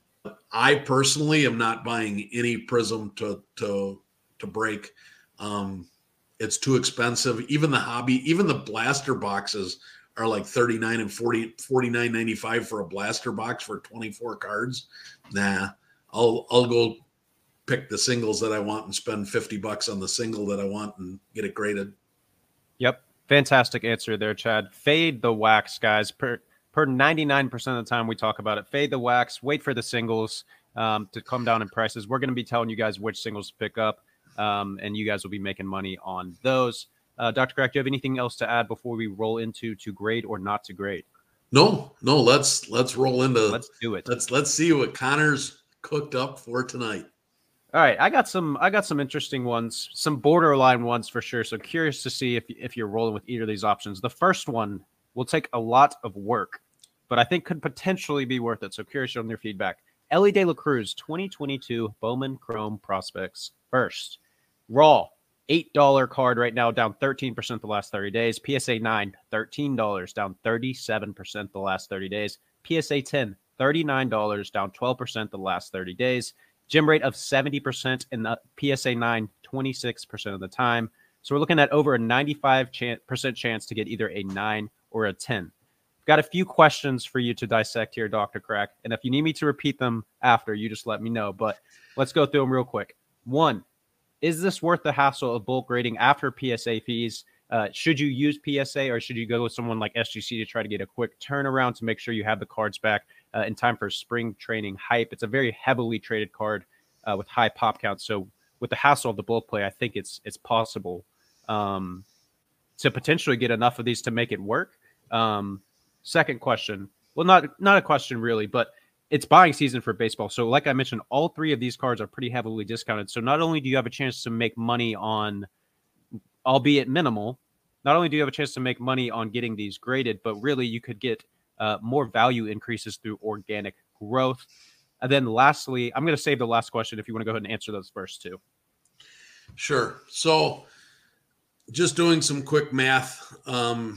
I personally am not buying any Prism to to to break. Um, it's too expensive. Even the hobby, even the blaster boxes are like thirty-nine and forty, forty-nine ninety-five for a blaster box for twenty-four cards. Nah, I'll I'll go pick the singles that I want and spend fifty bucks on the single that I want and get it graded. Yep. Fantastic answer there, Chad. Fade the wax, guys. Per per ninety-nine percent of the time we talk about it. Fade the wax. Wait for the singles um, to come down in prices. We're going to be telling you guys which singles to pick up, um, and you guys will be making money on those. Uh, Doctor Crack, do you have anything else to add before we roll into to grade or not to grade? No, no. Let's let's roll into. Let's do it. Let's let's see what Connor's cooked up for tonight. All right, I got some. I got some interesting ones, some borderline ones for sure. So curious to see if if you're rolling with either of these options. The first one will take a lot of work, but I think could potentially be worth it. So curious on your feedback. Elly De La Cruz, twenty twenty-two Bowman Chrome Prospects. First, raw eight dollar card right now, down thirteen percent the last thirty days. P S A nine, thirteen dollars, down thirty-seven percent the last thirty days. P S A ten, thirty-nine dollars, down twelve percent the last thirty days. Gem rate of seventy percent in the P S A nine, twenty-six percent of the time. So we're looking at over a ninety-five percent chance to get either a nine or a ten. Got a few questions for you to dissect here, Doctor Crack. And if you need me to repeat them after, you just let me know. But let's go through them real quick. One, is this worth the hassle of bulk grading after P S A fees? Uh, should you use P S A or should you go with someone like S G C to try to get a quick turnaround to make sure you have the cards back uh, in time for spring training hype? It's a very heavily traded card uh, with high pop counts. So with the hassle of the bulk play, I think it's it's possible um, to potentially get enough of these to make it work. Um, second question. Well, not not a question really, but it's buying season for baseball. So like I mentioned, all three of these cards are pretty heavily discounted. So not only do you have a chance to make money on, albeit minimal, not only do you have a chance to make money on getting these graded, but really you could get uh, more value increases through organic growth. And then lastly, I'm going to save the last question if you want to go ahead and answer those first two. Sure. So just doing some quick math. Um,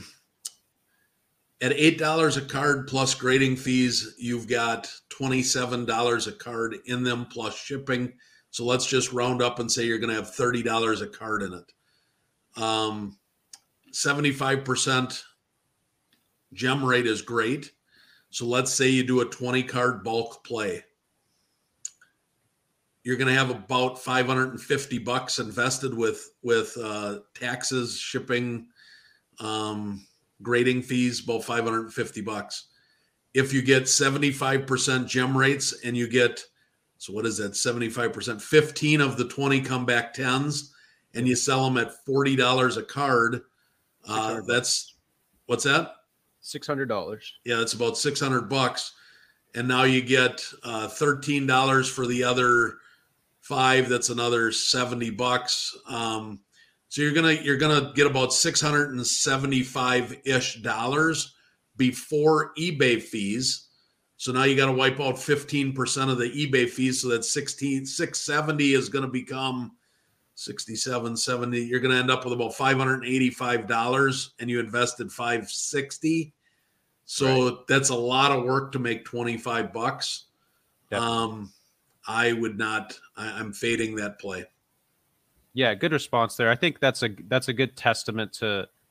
at eight dollars a card plus grading fees, you've got twenty-seven dollars a card in them plus shipping. So let's just round up and say you're going to have thirty dollars a card in it. Um, seventy-five percent gem rate is great. So let's say you do a twenty card bulk play. You're going to have about five hundred fifty bucks invested with, with uh, taxes, shipping, um, grading fees, about five hundred fifty bucks. If you get seventy-five percent gem rates and you get, so what is that? seventy-five percent, fifteen of the twenty comeback tens, and you sell them at forty dollars a card. Uh, that's, what's that? six hundred dollars. Yeah, that's about six hundred bucks. And now you get uh, thirteen dollars for the other five. That's another seventy bucks. Um, so you're going to, you're going to get about six hundred seventy-five ish dollars before eBay fees. So now you got to wipe out fifteen percent of the eBay fees. So that's sixteen, six seventy is going to become sixty-seven, seventy. You're going to end up with about five hundred eighty-five dollars and you invested five sixty. So right. That's a lot of work to make twenty-five bucks. Yep. Um, I would not, I, I'm fading that play. Yeah. Good response there. I think that's a, that's a good testament to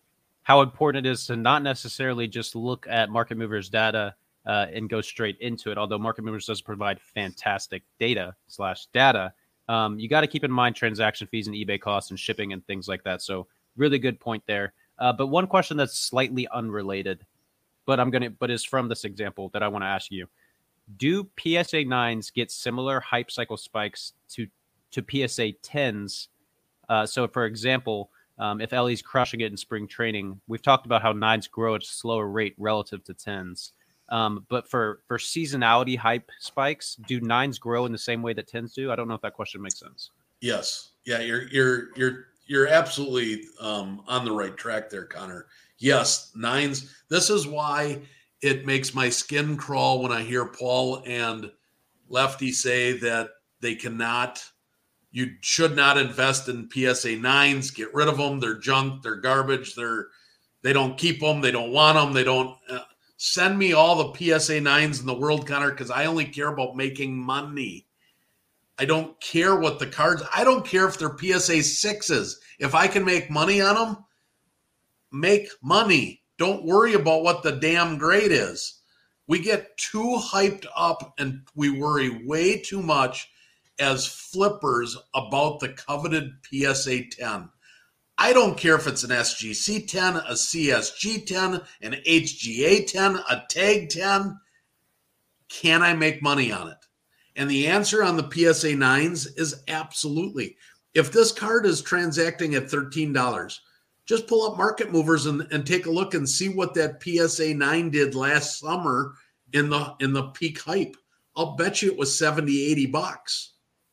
how important it is to not necessarily just look at Market Movers data uh, and go straight into it. Although Market Movers does provide fantastic data slash data, um, you got to keep in mind transaction fees and eBay costs and shipping and things like that. So really good point there. Uh, but one question that's slightly unrelated, but I'm gonna, but is from this example that I want to ask you: do P S A nines get similar hype cycle spikes to to P S A tens? Uh, so, for example, um, if Ellie's crushing it in spring training, we've talked about how nines grow at a slower rate relative to tens. Um, but for for seasonality hype spikes, do nines grow in the same way that tens do? I don't know if that question makes sense. Yes. Yeah, you're you're you're you're absolutely um, on the right track there, Connor. Yes, nines. This is why it makes my skin crawl when I hear Paul and Lefty say that they cannot, you should not invest in P S A nines. Get rid of them. They're junk. They're garbage. They're they don't keep them. They don't want them. They don't uh, send me all the P S A nines in the world, Connor, because I only care about making money. I don't care what the cards, I don't care if they're P S A sixes. If I can make money on them, make money. Don't worry about what the damn grade is. We get too hyped up and we worry way too much as flippers about the coveted P S A ten. I don't care if it's an S G C ten, a C S G ten, an H G A ten, a Tag ten. Can I make money on it? And the answer on the P S A nines is absolutely. If this card is transacting at thirteen dollars, just pull up Market Movers and, and take a look and see what that P S A nine did last summer in the in the peak hype. I'll bet you it was seventy, eighty bucks.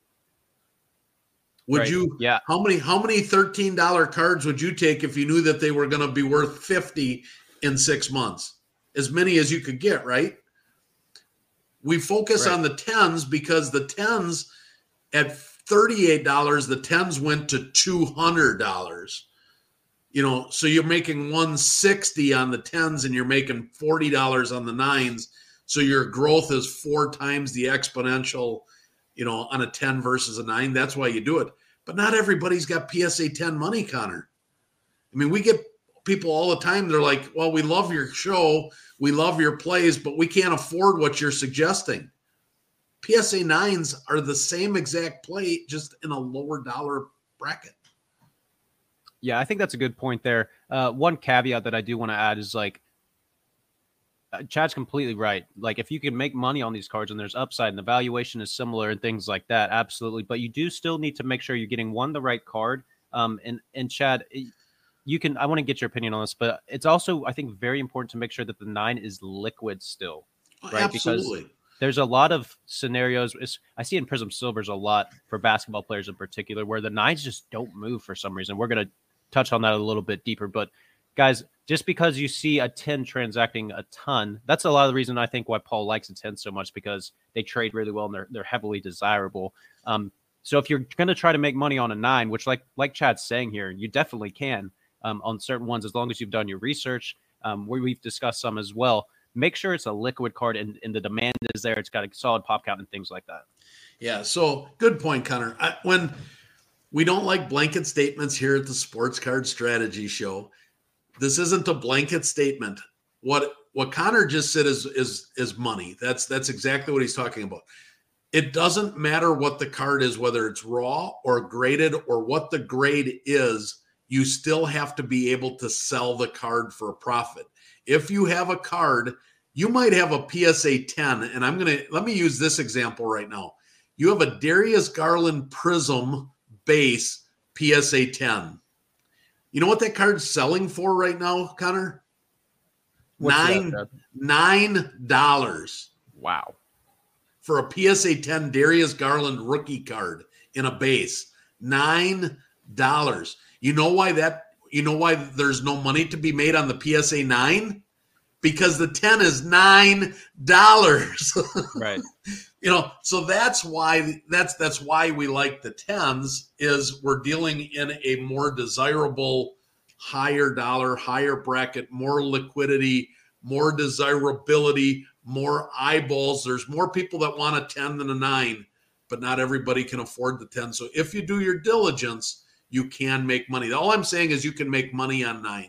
Would right. you? Yeah. How many how many thirteen dollar cards would you take if you knew that they were going to be worth fifty in six months? As many as you could get, right? We focus right. on the tens because the tens at thirty-eight dollars, the tens went to two hundred dollars. You know, so you're making one hundred sixty dollars on the tens and you're making forty dollars on the nines. So your growth is four times the exponential, you know, on a ten versus a nine. That's why you do it. But not everybody's got P S A ten money, Connor. I mean, we get people all the time. They're like, well, we love your show. We love your plays, but we can't afford what you're suggesting. P S A nines are the same exact play, just in a lower dollar bracket. Yeah, I think that's a good point there. Uh, one caveat that I do want to add is like, uh, Chad's completely right. Like, if you can make money on these cards and there's upside and the valuation is similar and things like that, absolutely. But you do still need to make sure you're getting one, the right card. Um, and, and Chad, you can, I want to get your opinion on this, but it's also, I think, very important to make sure that the nine is liquid still. Right? Absolutely. Because there's a lot of scenarios. I see in Prism Silvers a lot for basketball players in particular, where the nines just don't move for some reason. We're going to touch on that a little bit deeper, but guys, just because you see a ten transacting a ton, that's a lot of the reason I think why Paul likes a ten so much, because they trade really well and they're they're heavily desirable. Um, so if you're going to try to make money on a nine, which like like Chad's saying here, you definitely can um, on certain ones as long as you've done your research. Um, where we've discussed some as well. Make sure it's a liquid card and, and the demand is there. It's got a solid pop count and things like that. Yeah. So good point, Connor. I, when we don't like blanket statements here at the Sports Card Strategy Show, this isn't a blanket statement. What what Connor just said is is is money. That's that's exactly what he's talking about. It doesn't matter what the card is, whether it's raw or graded or what the grade is. You still have to be able to sell the card for a profit. If you have a card, you might have a P S A ten, and I'm going to, let me use this example right now. You have a Darius Garland Prism base P S A ten. You know what that card's selling for right now, Connor? What's Nine, that, nine dollars. Wow. For a P S A ten Darius Garland rookie card in a base. Nine dollars. You know why that, you know why there's no money to be made on the P S A nine? Because the ten is nine dollars. Right. You know, so that's why that's that's why we like the tens, is we're dealing in a more desirable, higher dollar, higher bracket, more liquidity, more desirability, more eyeballs. There's more people that want a ten than a nine, but not everybody can afford the ten. So if you do your diligence, you can make money. All I'm saying is you can make money on nines.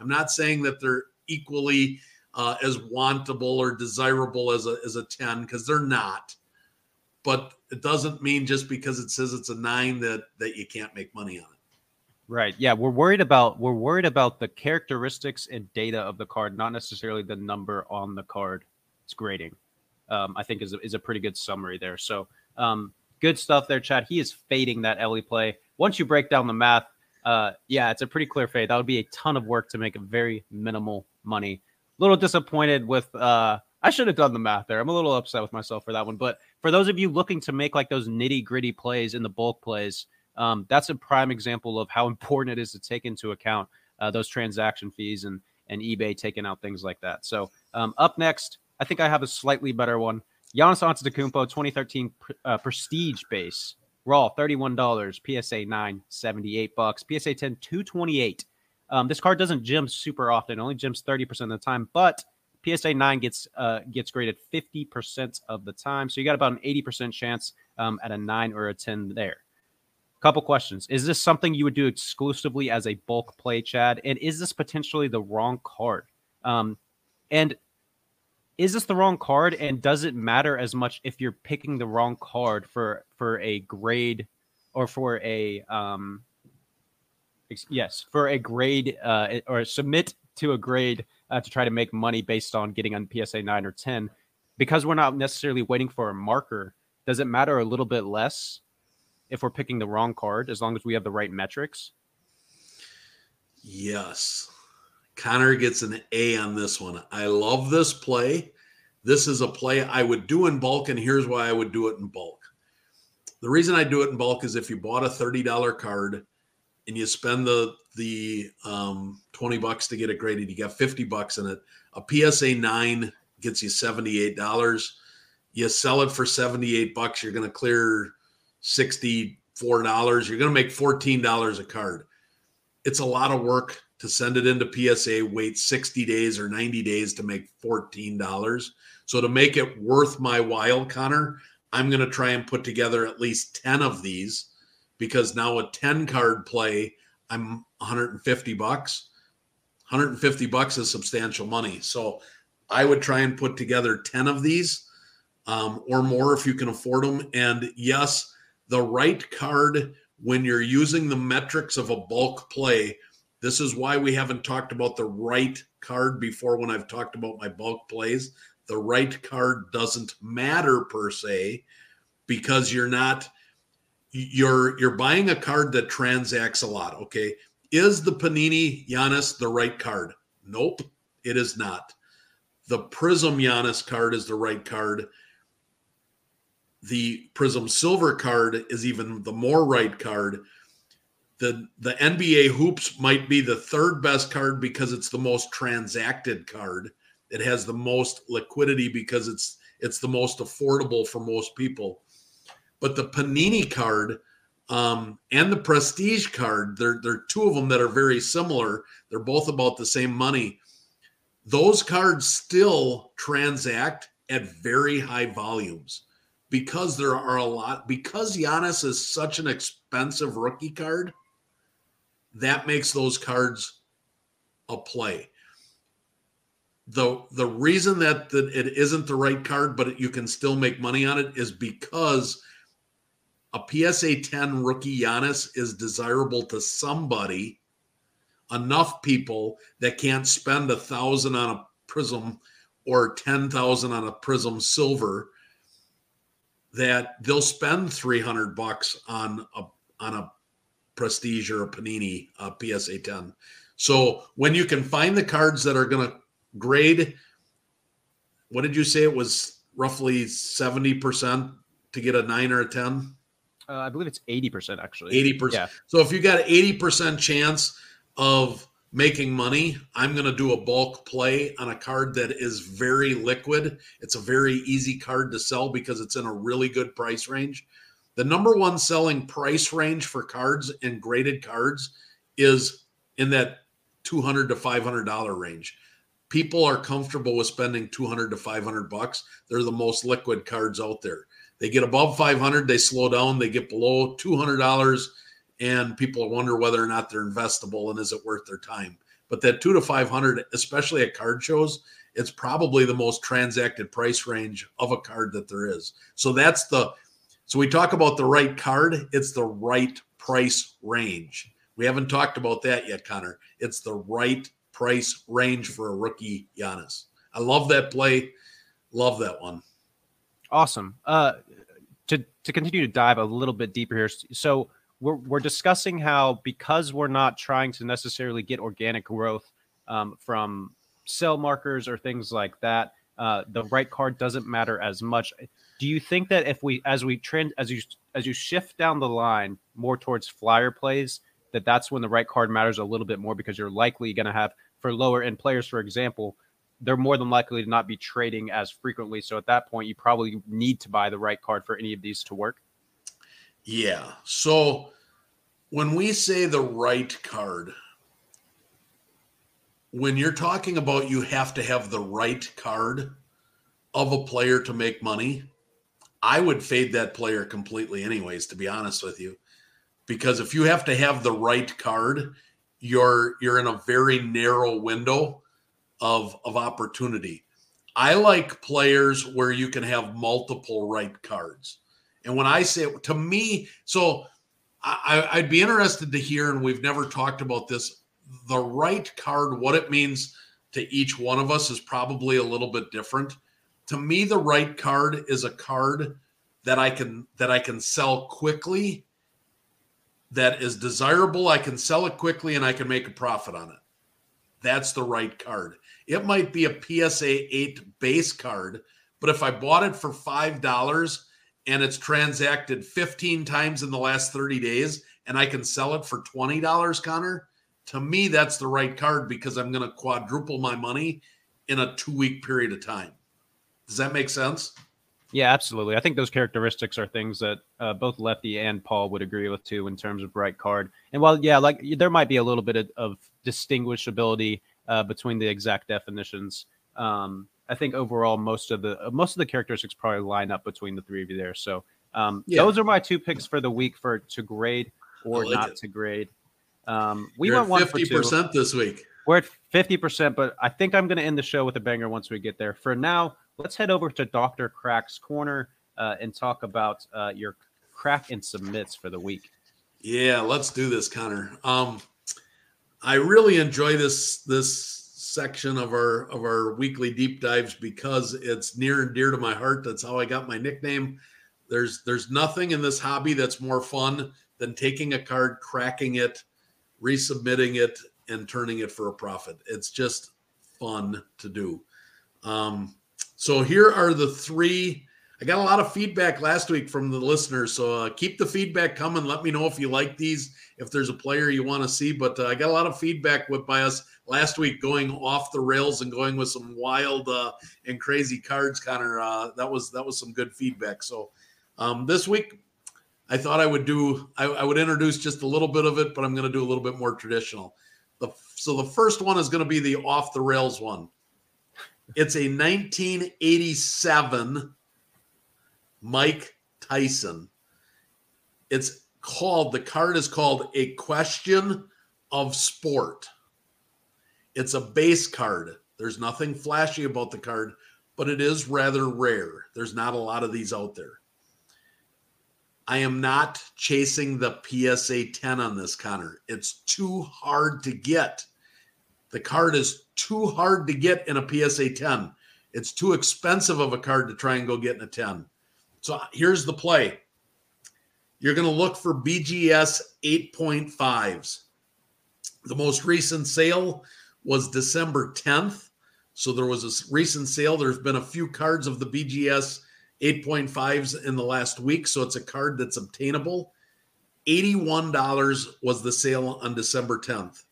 I'm not saying that they're equally uh, as wantable or desirable as a, as a ten, because they're not. But it doesn't mean just because it says it's a nine that, that you can't make money on it. Right. Yeah, we're worried about we're worried about the characteristics and data of the card, not necessarily the number on the card. It's grading. Um, I think is a, is a pretty good summary there. So um, good stuff there, Chad. He is fading that Ellie play. Once you break down the math, uh, yeah, it's a pretty clear fade. That would be a ton of work to make very minimal money. A little disappointed with. Uh, I should have done the math there. I'm a little upset with myself for that one. But for those of you looking to make like those nitty gritty plays in the bulk plays. Um, that's a prime example of how important it is to take into account uh, those transaction fees and, and eBay taking out things like that. So um, up next, I think I have a slightly better one. Giannis Antetokounmpo, twenty thirteen uh, Prestige base, raw thirty-one dollars, P S A nine, seventy-eight bucks, P S A ten, two twenty-eight. Um, this card doesn't gem super often, it only gems thirty percent of the time, but P S A nine gets uh, gets graded fifty percent of the time. So you got about an eighty percent chance um, at a nine or a ten there. Couple questions. Is this something you would do exclusively as a bulk play, Chad? And is this potentially the wrong card? Um, and is this the wrong card? And does it matter as much if you're picking the wrong card for, for a grade or for a, um, yes, for a grade uh, or submit to a grade uh, to try to make money based on getting on P S A nine or ten? Because we're not necessarily waiting for a marker, does it matter a little bit less if we're picking the wrong card, as long as we have the right metrics? Yes. Connor gets an A on this one. I love this play. This is a play I would do in bulk, and here's why I would do it in bulk. The reason I do it in bulk is if you bought a thirty dollars card and you spend the the um, twenty bucks to get it graded, you got fifty bucks in it. A P S A nine gets you seventy-eight dollars. You sell it for seventy-eight bucks, you're going to clear sixty-four dollars. You're going to make fourteen dollars a card. It's a lot of work to send it into P S A, wait sixty days or ninety days to make fourteen dollars. So to make it worth my while, Connor, I'm going to try and put together at least ten of these, because now a ten card play, I'm one hundred fifty bucks. one hundred fifty bucks is substantial money. So I would try and put together ten of these um, or more if you can afford them. And yes, the right card when you're using the metrics of a bulk play. This is why we haven't talked about the right card before when I've talked about my bulk plays. The right card doesn't matter per se, because you're not you're you're buying a card that transacts a lot. Okay. Is the Panini Giannis the right card? Nope, it is not. The Prism Giannis card is the right card. The Prism Silver card is even the more right card. The, the N B A Hoops might be the third best card because it's the most transacted card. It has the most liquidity because it's it's the most affordable for most people. But the Panini card um, and the Prestige card, there, there are two of them that are very similar. They're both about the same money. Those cards still transact at very high volumes. Because there are a lot, because Giannis is such an expensive rookie card, that makes those cards a play. The, the reason that, that it isn't the right card, but you can still make money on it, is because a P S A ten rookie Giannis is desirable to somebody, enough people that can't spend a thousand on a Prism or ten thousand on a Prism Silver, that they'll spend three hundred bucks on a on a Prestige or a Panini uh, P S A ten. So when you can find the cards that are going to grade, what did you say? It was roughly seventy percent to get a nine or a ten? Uh, I believe it's eighty percent actually. eighty percent. Yeah. So if you got an eighty percent chance of making money, I'm going to do a bulk play on a card that is very liquid. It's a very easy card to sell because it's in a really good price range. The number one selling price range for cards and graded cards is in that two hundred to five hundred dollars range. People are comfortable with spending two hundred to five hundred bucks. They're the most liquid cards out there. They get above five hundred, they slow down. They get below two hundred dollars, and people wonder whether or not they're investable and is it worth their time. but that two to five hundred, especially at card shows, it's probably the most transacted price range of a card that there is. So that's the, so we talk about the right card. It's the right price range. We haven't talked about that yet, Connor. It's the right price range for a rookie Giannis. I love that play. Love that one. Awesome. Uh, to, to continue to dive a little bit deeper here. So we're, we're discussing how, because we're not trying to necessarily get organic growth um, from sell markers or things like that, uh, the right card doesn't matter as much. Do you think that if we, as we trend, as you, as you shift down the line more towards flyer plays, that that's when the right card matters a little bit more, because you're likely going to have, for lower end players, for example, they're more than likely to not be trading as frequently. So at that point, you probably need to buy the right card for any of these to work. Yeah. So when we say the right card, when you're talking about you have to have the right card of a player to make money, I would fade that player completely anyways, to be honest with you. Because if you have to have the right card, you're you're in a very narrow window of, of opportunity. I like players where you can have multiple right cards. And when I say, to me, so I, I'd be interested to hear, and we've never talked about this, the right card, what it means to each one of us is probably a little bit different. To me, the right card is a card that I can that I can sell quickly, that is desirable. I can sell it quickly and I can make a profit on it. That's the right card. It might be a P S A eight base card, but if I bought it for five dollars and it's transacted fifteen times in the last thirty days and I can sell it for twenty dollars, Connor, to me, that's the right card, because I'm going to quadruple my money in a two-week period of time. Does that make sense? Yeah, absolutely. I think those characteristics are things that uh, both Lefty and Paul would agree with too, in terms of right card. And while, yeah, like there might be a little bit of, of distinguishability uh, between the exact definitions, um, I think overall most of the uh, most of the characteristics probably line up between the three of you there. So um, yeah. Those are my two picks for the week for to grade or like not it. to grade. Um, we You're went one fifty percent for two. This week. We're at fifty percent, but I think I'm going to end the show with a banger once we get there. For now, let's head over to Doctor Crack's Corner uh, and talk about uh, your crack and submits for the week. Yeah, let's do this, Connor. Um, I really enjoy this this section of our of our weekly deep dives because it's near and dear to my heart. That's how I got my nickname. There's there's nothing in this hobby that's more fun than taking a card, cracking it, resubmitting it, and turning it for a profit. It's just fun to do. Um, so here are the three. I got a lot of feedback last week from the listeners, so uh, keep the feedback coming. Let me know if you like these, if there's a player you want to see. But uh, I got a lot of feedback with by us last week going off the rails and going with some wild uh, and crazy cards, Connor. Uh, that was that was some good feedback. So um, this week, I thought I would do, I, I would introduce just a little bit of it, but I'm going to do a little bit more traditional. The, so the first one is going to be the off the rails one. It's a nineteen eighty-seven Mike Tyson. It's called, the card is called A Question of Sport. It's a base card. There's nothing flashy about the card, but it is rather rare. There's not a lot of these out there. I am not chasing the P S A ten on this, Connor. It's too hard to get. The card is too hard to get in a P S A ten. It's too expensive of a card to try and go get in a ten. So here's the play. You're going to look for B G S eight point fives. The most recent sale was December tenth. So there was a recent sale. There's been a few cards of the B G S eight point fives in the last week. So it's a card that's obtainable. eighty-one dollars was the sale on December tenth.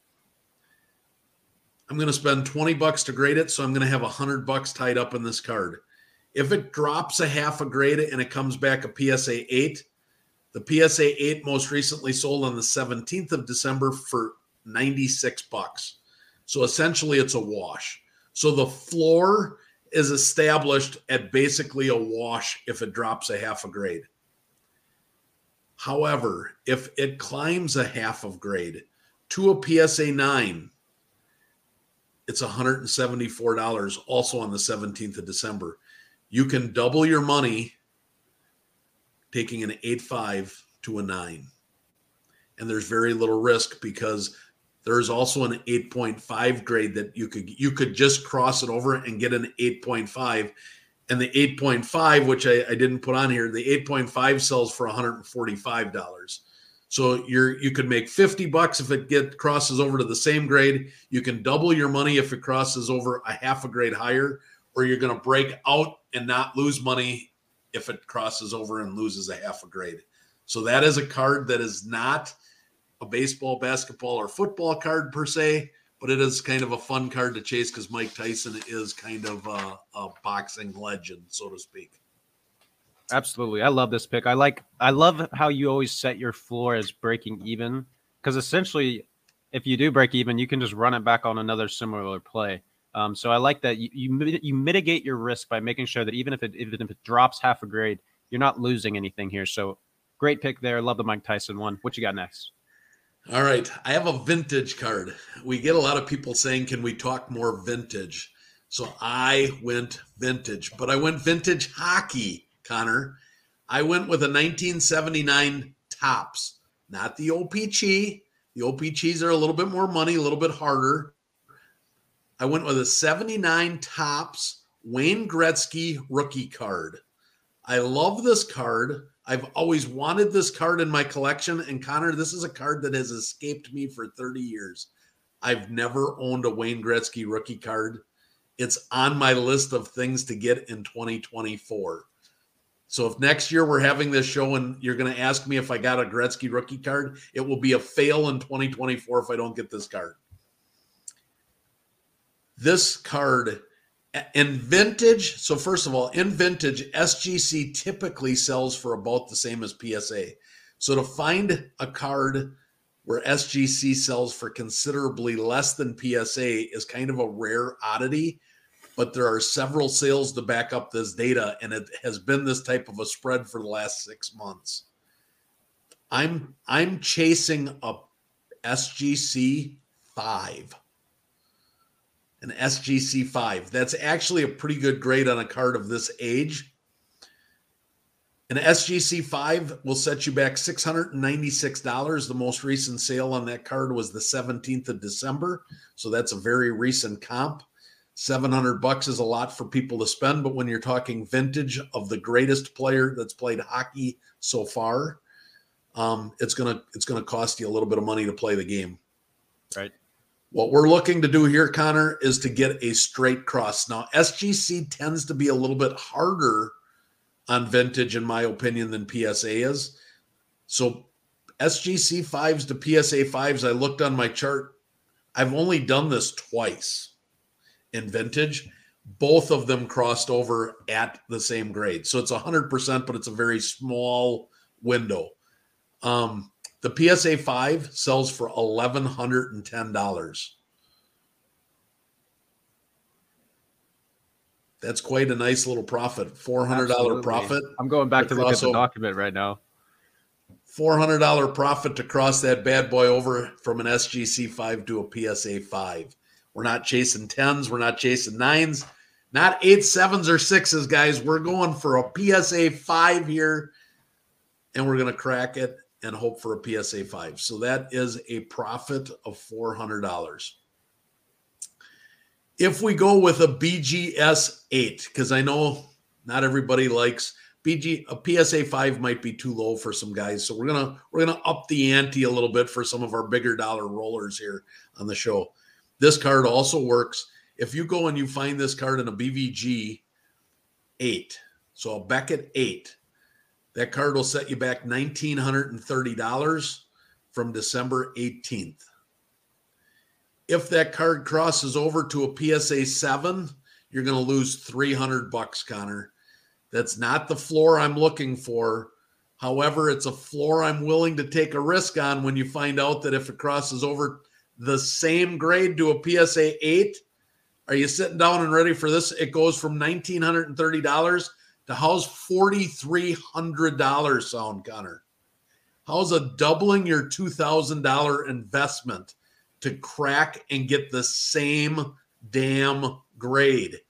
I'm going to spend twenty bucks to grade it. So I'm going to have one hundred bucks tied up in this card. If it drops a half a grade and it comes back a P S A eight, the P S A eight most recently sold on the seventeenth of December for ninety-six bucks. So essentially it's a wash. So the floor is established at basically a wash if it drops a half a grade. However, if it climbs a half of grade to a P S A nine, it's one hundred seventy-four dollars also on the seventeenth of December. You can double your money taking an eight five to a nine. And there's very little risk because there's also an eight point five grade that you could you could just cross it over and get an eight point five. And the eight point five, which I, I didn't put on here, the eight point five sells for one hundred forty-five dollars. So you're you could make fifty bucks if it get crosses over to the same grade. You can double your money if it crosses over a half a grade higher, or you're going to break out and not lose money if it crosses over and loses a half a grade. So that is a card that is not a baseball, basketball, or football card per se, but it is kind of a fun card to chase because Mike Tyson is kind of a, a boxing legend, so to speak. Absolutely. I love this pick. I like, I love how you always set your floor as breaking even, because essentially if you do break even, you can just run it back on another similar play. Um, so I like that you, you, you mitigate your risk by making sure that even if it, even if it drops half a grade, you're not losing anything here. So great pick there. Love the Mike Tyson one. What you got next? All right. I have a vintage card. We get a lot of people saying, can we talk more vintage? So I went vintage, but I went vintage hockey. Connor, I went with a nineteen seventy-nine Topps, not the O P C. The O P Cs are a little bit more money, a little bit harder. I went with a seventy-nine Topps Wayne Gretzky rookie card. I love this card. I've always wanted this card in my collection. And Connor, this is a card that has escaped me for thirty years. I've never owned a Wayne Gretzky rookie card. It's on my list of things to get in twenty twenty-four. So if next year we're having this show and you're going to ask me if I got a Gretzky rookie card, it will be a fail in twenty twenty-four if I don't get this card. This card in vintage, so first of all, in vintage, S G C typically sells for about the same as P S A. So to find a card where S G C sells for considerably less than P S A is kind of a rare oddity. But there are several sales to back up this data, and it has been this type of a spread for the last six months. I'm I'm chasing a S G C five. An S G C five. That's actually a pretty good grade on a card of this age. An S G C five will set you back six hundred ninety-six dollars. The most recent sale on that card was the seventeenth of December, so that's a very recent comp. seven hundred bucks is a lot for people to spend, but when you're talking vintage of the greatest player that's played hockey so far, um, it's gonna it's gonna cost you a little bit of money to play the game. Right. What we're looking to do here, Connor, is to get a straight cross. Now, S G C tends to be a little bit harder on vintage, in my opinion, than P S A is. So S G C fives to P S A fives, I looked on my chart. I've only done this twice. In vintage, both of them crossed over at the same grade. So it's one hundred percent, but it's a very small window. Um, the P S A five sells for one thousand one hundred ten dollars. That's quite a nice little profit, four hundred dollars Absolutely. profit. I'm going back to, to look at the over. document right now. four hundred dollars profit to cross that bad boy over from an S G C five to a P S A five. We're not chasing tens. We're not chasing nines, not eight, sevens, or sixes, guys. We're going for a P S A five here, and we're going to crack it and hope for a P S A five. So that is a profit of four hundred dollars. If we go with a B G S eight, because I know not everybody likes B G, a P S A five might be too low for some guys. So we're gonna we're gonna up the ante a little bit for some of our bigger dollar rollers here on the show. This card also works if you go and you find this card in a B V G eight, so a Beckett eight. That card will set you back one thousand nine hundred thirty dollars from December eighteenth. If that card crosses over to a P S A seven, you're going to lose three hundred bucks, Connor. That's not the floor I'm looking for. However, it's a floor I'm willing to take a risk on when you find out that if it crosses over the same grade to a P S A eight, are you sitting down and ready for this? It goes from one thousand nine hundred thirty dollars to how's four thousand three hundred dollars sound, Connor? How's a doubling your two thousand dollars investment to crack and get the same damn grade.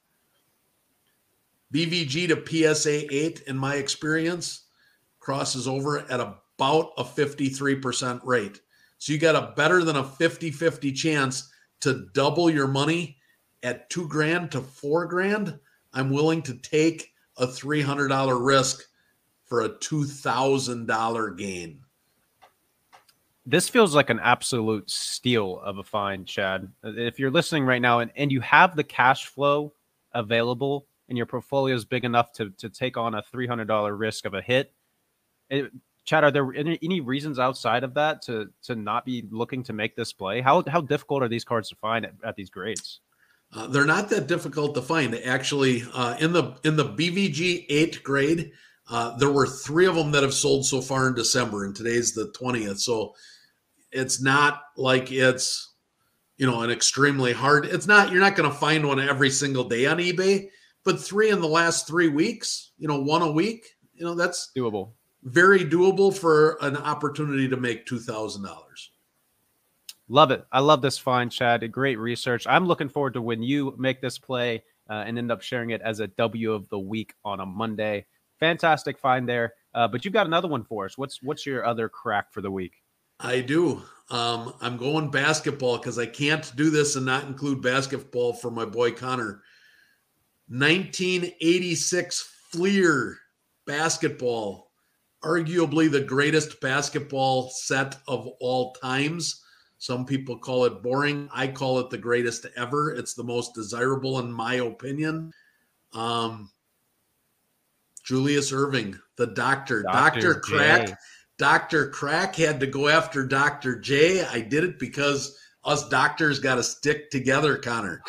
B V G to P S A eight, in my experience, crosses over at about a fifty-three percent rate. So you got a better than a fifty-fifty chance to double your money at two grand to four grand. I'm willing to take a three hundred dollars risk for a two thousand dollars gain. This feels like an absolute steal of a find, Chad. If you're listening right now and, and you have the cash flow available and your portfolio is big enough to, to take on a three hundred dollars risk of a hit, it, Chad, are there any, any reasons outside of that to to not be looking to make this play? How how difficult are these cards to find at, at these grades? Uh, they're not that difficult to find. Actually, uh, in the in the B V G eight grade, uh, there were three of them that have sold so far in December, and today's the twentieth. So it's not like it's, you know, an extremely hard. It's not, you're not going to find one every single day on eBay, but three in the last three weeks, you know, one a week, you know, that's doable. Very doable for an opportunity to make two thousand dollars. Love it. I love this find, Chad. Great research. I'm looking forward to when you make this play uh, and end up sharing it as a W of the week on a Monday. Fantastic find there. Uh, but you've got another one for us. What's what's your other crack for the week? I do. Um, I'm going basketball because I can't do this and not include basketball for my boy Connor. nineteen eighty-six Fleer basketball, arguably the greatest basketball set of all times. Some people call it boring. I call it the greatest ever. It's the most desirable in my opinion. Um, Julius Erving, the doctor, Doctor Crack. Doctor Crack had to go after Doctor J. I did it because us doctors got to stick together, Connor.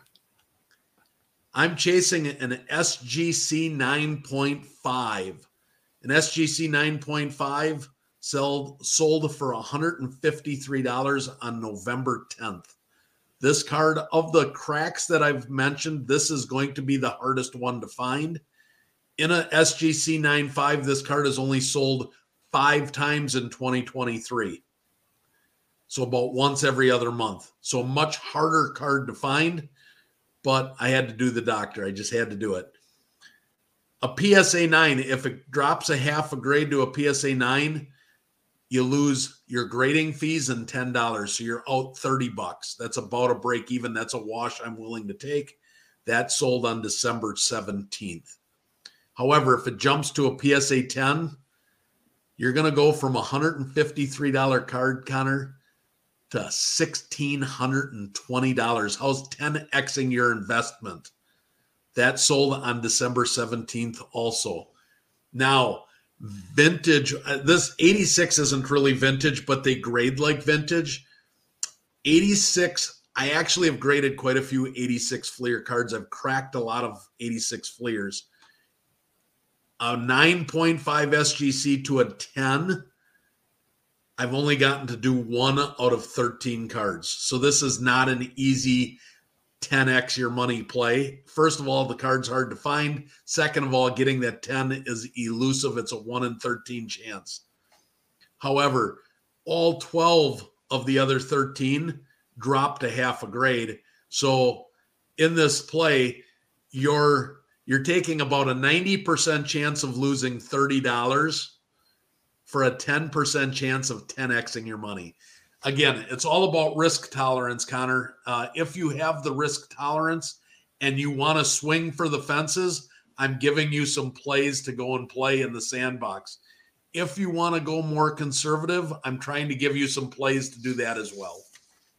I'm chasing an S G C nine point five. An S G C nine point five sold, sold for one hundred fifty-three dollars on November tenth. This card, of the cracks that I've mentioned, this is going to be the hardest one to find. In a S G C nine point five, this card has only sold five times in twenty twenty-three. So about once every other month. So a much harder card to find, but I had to do the doctor. I just had to do it. A P S A nine, if it drops a half a grade to a P S A nine, you lose your grading fees and ten dollars. So you're out thirty bucks. That's about a break even. That's a wash I'm willing to take. That sold on December seventeenth. However, if it jumps to a P S A ten, you're going to go from a one hundred fifty-three dollars card, Connor, to one thousand six hundred twenty dollars. How's ten X-ing your investment? That sold on December seventeenth also. Now, vintage, uh, this eighty-six isn't really vintage, but they grade like vintage. eighty-six, I actually have graded quite a few eighty-six Fleer cards. I've cracked a lot of eighty-six Fleers. A nine point five S G C to a ten, I've only gotten to do one out of thirteen cards. So this is not an easy ten X your money play. First of all, the card's hard to find. Second of all, getting that ten is elusive. It's a one in thirteen chance. However, all twelve of the other thirteen dropped a half a grade. So in this play, you're You're taking about a ninety percent chance of losing thirty dollars for a ten percent chance of ten X-ing your money. Again, it's all about risk tolerance, Connor. Uh, if you have the risk tolerance and you want to swing for the fences, I'm giving you some plays to go and play in the sandbox. If you want to go more conservative, I'm trying to give you some plays to do that as well.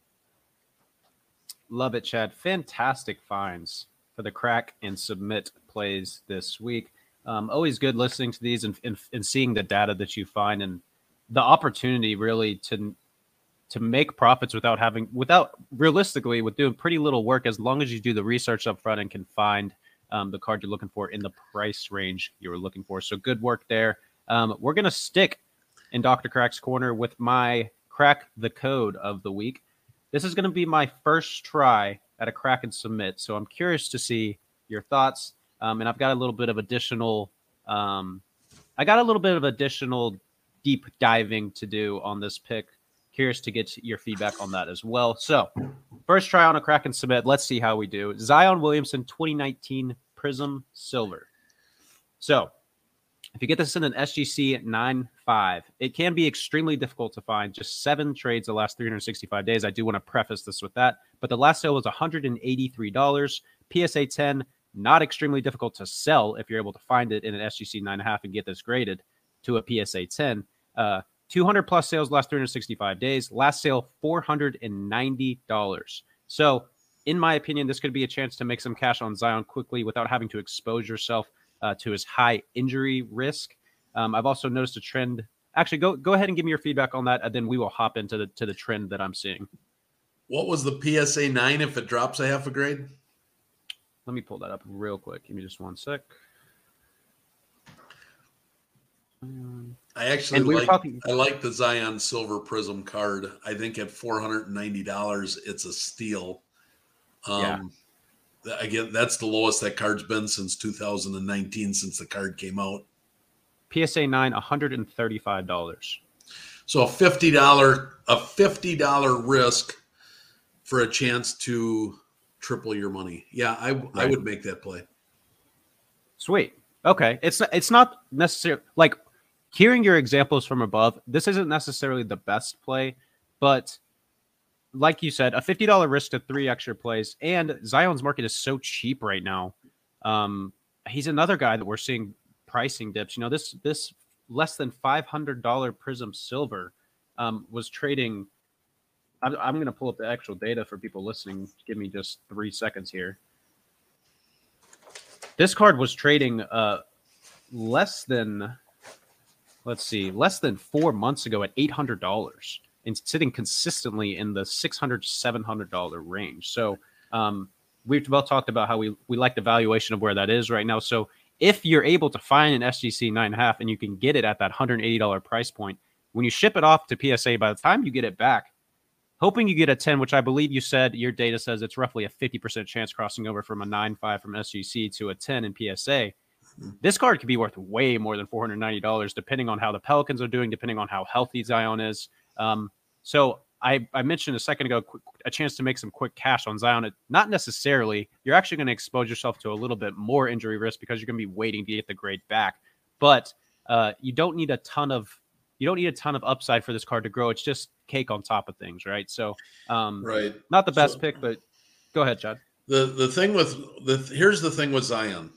Love it, Chad. Fantastic finds for the crack and submit plays this week. Um, always good listening to these and, and, and seeing the data that you find and the opportunity really to to make profits without having, without realistically, with doing pretty little work, as long as you do the research up front and can find um, the card you're looking for in the price range you were looking for. So good work there. Um, we're going to stick in Doctor Crack's corner with my crack the code of the week. This is going to be my first try at a crack and submit. So I'm curious to see your thoughts. Um, and I've got a little bit of additional, um, I got a little bit of additional deep diving to do on this pick. Curious to get your feedback on that as well. So first try on a Kraken submit. Let's see how we do. Zion Williamson, twenty nineteen Prism Silver. So if you get this in an S G C nine five, it can be extremely difficult to find. Just seven trades the last three hundred sixty-five days. I do want to preface this with that. But the last sale was one hundred eighty-three dollars. P S A ten, not extremely difficult to sell if you're able to find it in an S G C nine point five and get this graded to a P S A ten. Uh, two hundred plus sales last three hundred sixty-five days. Last sale, four hundred ninety dollars. So, in my opinion, this could be a chance to make some cash on Zion quickly without having to expose yourself uh, to his high injury risk. Um, I've also noticed a trend. Actually, go go ahead and give me your feedback on that, and then we will hop into the to the trend that I'm seeing. What was the P S A nine if it drops a half a grade? Let me pull that up real quick. Give me just one sec. I actually we like talking- I like the Zion Silver Prism card. I think at four hundred ninety dollars, it's a steal. Um, yeah. Again, that's the lowest that card's been since two thousand nineteen, since the card came out. P S A nine, one hundred thirty-five dollars. So a fifty dollars a fifty dollars risk for a chance to triple your money. Yeah, I right. I would make that play. Sweet. Okay. It's it's not necessarily like hearing your examples from above. This isn't necessarily the best play, but like you said, a fifty dollars risk to three extra plays, and Zion's market is so cheap right now. Um, he's another guy that we're seeing pricing dips. You know, this this less than five hundred dollars Prism Silver um, was trading. I'm, I'm going to pull up the actual data for people listening. Give me just three seconds here. This card was trading uh, less than, let's see, less than four months ago at eight hundred dollars and sitting consistently in the six hundred dollars, seven hundred dollars range. So um, we've well talked about how we, we like the valuation of where that is right now. So if you're able to find an S G C nine point five and you can get it at that one hundred eighty dollars price point, when you ship it off to P S A, by the time you get it back, hoping you get a ten, which I believe you said your data says it's roughly a fifty percent chance crossing over from a nine point five from S G C to a ten in P S A. This card could be worth way more than four hundred ninety dollars, depending on how the Pelicans are doing, depending on how healthy Zion is. Um, so I, I mentioned a second ago, a chance to make some quick cash on Zion. It, not necessarily. You're actually going to expose yourself to a little bit more injury risk because you're going to be waiting to get the grade back. But uh, you don't need a ton of you don't need a ton of upside for this card to grow. It's just cake on top of things, right? So, um, right, not the best so, pick, but go ahead, Chad. The the thing with the here's the thing with Zion.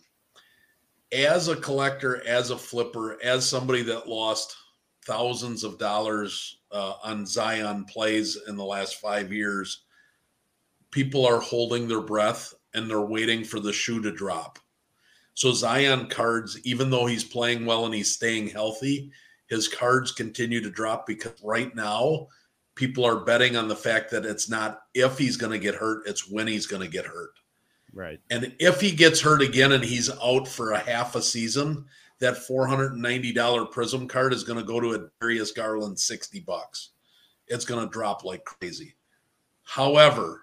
As a collector, as a flipper, as somebody that lost thousands of dollars uh, on Zion plays in the last five years, people are holding their breath and they're waiting for the shoe to drop. So Zion cards, even though he's playing well and he's staying healthy, his cards continue to drop because right now people are betting on the fact that it's not if he's going to get hurt, it's when he's going to get hurt. Right. And if he gets hurt again and he's out for a half a season, that four hundred ninety dollars Prism card is going to go to a Darius Garland sixty bucks. It's going to drop like crazy. However,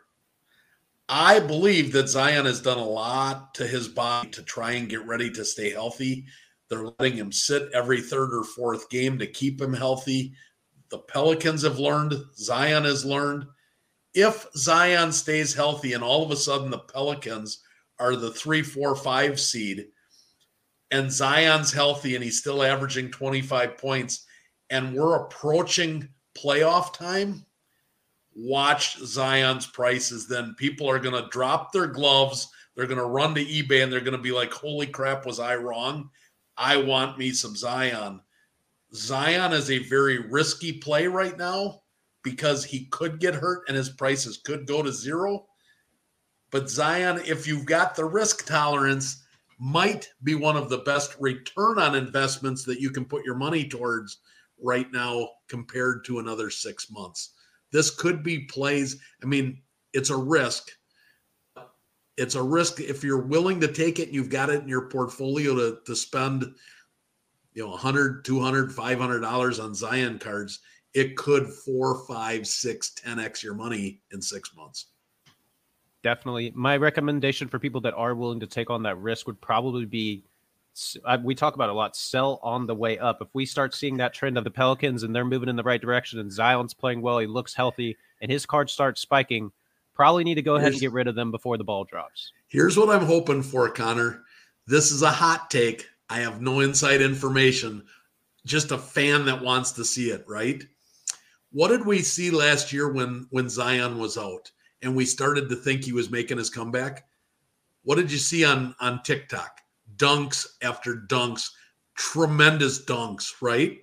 I believe that Zion has done a lot to his body to try and get ready to stay healthy. They're letting him sit every third or fourth game to keep him healthy. The Pelicans have learned. Zion has learned. If Zion stays healthy and all of a sudden the Pelicans are the three, four, five seed and Zion's healthy and he's still averaging twenty-five points and we're approaching playoff time, watch Zion's prices. Then people are going to drop their gloves. They're going to run to eBay and they're going to be like, holy crap, was I wrong? I want me some Zion. Zion is a very risky play right now because he could get hurt and his prices could go to zero. But Zion, if you've got the risk tolerance, might be one of the best return on investments that you can put your money towards right now compared to another six months. This could be plays. I mean, it's a risk. It's a risk if you're willing to take it and you've got it in your portfolio to, to spend, you know, one hundred, two hundred, five hundred dollars on Zion cards. It could four, five, six, ten X your money in six months. Definitely. My recommendation for people that are willing to take on that risk would probably be, we talk about it a lot, sell on the way up. If we start seeing that trend of the Pelicans and they're moving in the right direction and Zion's playing well, he looks healthy, and his cards start spiking, Probably need to go ahead Here's, and get rid of them before the ball drops. Here's what I'm hoping for, Connor. This is a hot take. I have no inside information. Just a fan that wants to see it, right? What did we see last year when, when Zion was out and we started to think he was making his comeback? What did you see on, on TikTok? Dunks after dunks, tremendous dunks, right?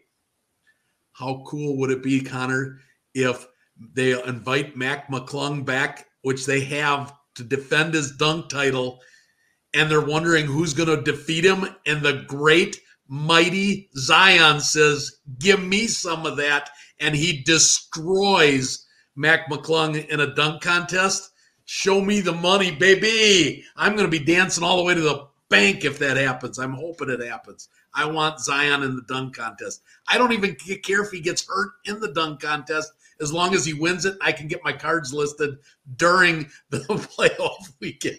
How cool would it be, Connor, if they invite Mac McClung back, which they have, to defend his dunk title, and they're wondering who's going to defeat him, and the great, mighty Zion says, give me some of that, and he destroys Mac McClung in a dunk contest? Show me the money, baby. I'm going to be dancing all the way to the bank if that happens. I'm hoping it happens. I want Zion in the dunk contest. I don't even care if he gets hurt in the dunk contest. As long as he wins it, I can get my cards listed during the playoff weekend.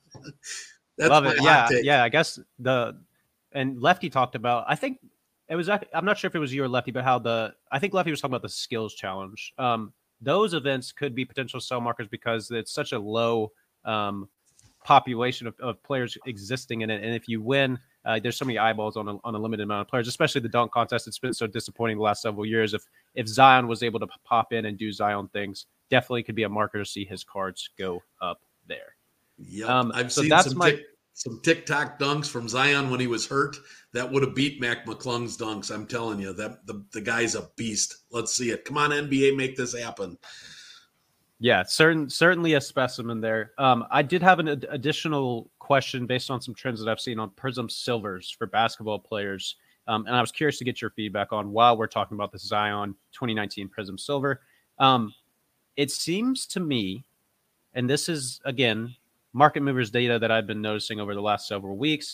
That's Love my it. hot Yeah, take. yeah. I guess the and Lefty talked about. I think it was. I'm not sure if it was you or Lefty, but how the I think Lefty was talking about the skills challenge. Um, those events could be potential sell markers because it's such a low um, population of, of players existing in it, and if you win. Uh, there's so many eyeballs on a, on a limited amount of players, especially the dunk contest. It's been so disappointing the last several years. If if Zion was able to p- pop in and do Zion things, definitely could be a marker to see his cards go up there. Yep. Um, I've so seen that's some, my... tic, some TikTok dunks from Zion when he was hurt that would have beat Mac McClung's dunks. I'm telling you, that the, the guy's a beast. Let's see it. Come on, N B A, make this happen. Yeah, certain certainly a specimen there. Um, I did have an ad- additional question based on some trends that I've seen on Prism Silvers for basketball players. Um, and I was curious to get your feedback on while we're talking about the Zion twenty nineteen Prism Silver. Um, it seems to me, and this is, again, market movers data that I've been noticing over the last several weeks,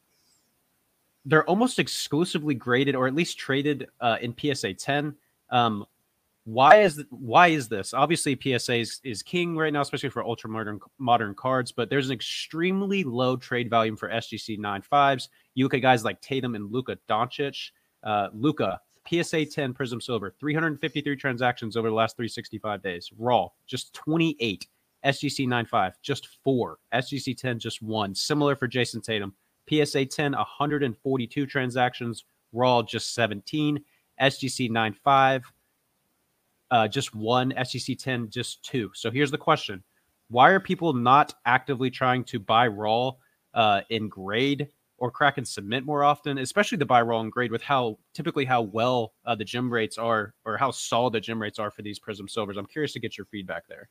they're almost exclusively graded or at least traded uh, in P S A ten. Um, Why is why is this? Obviously, P S A is, is king right now, especially for ultra modern modern cards. But there's an extremely low trade volume for S G C nine fives. You look at guys like Tatum and Luka Doncic. Uh, Luka, P S A ten Prism Silver, three hundred fifty-three transactions over the last three hundred sixty-five days. Raw, just twenty-eight. S G C nine five, just four. S G C ten, just one. Similar for Jason Tatum. P S A ten, one hundred forty-two transactions. Raw, just seventeen. S G C nine five. Uh, just one. S G C ten, just two. So here's the question. Why are people not actively trying to buy raw uh, in grade or crack and submit more often, especially the buy raw and grade with how typically how well uh, the gem rates are or how solid the gem rates are for these Prism Silvers? I'm curious to get your feedback there.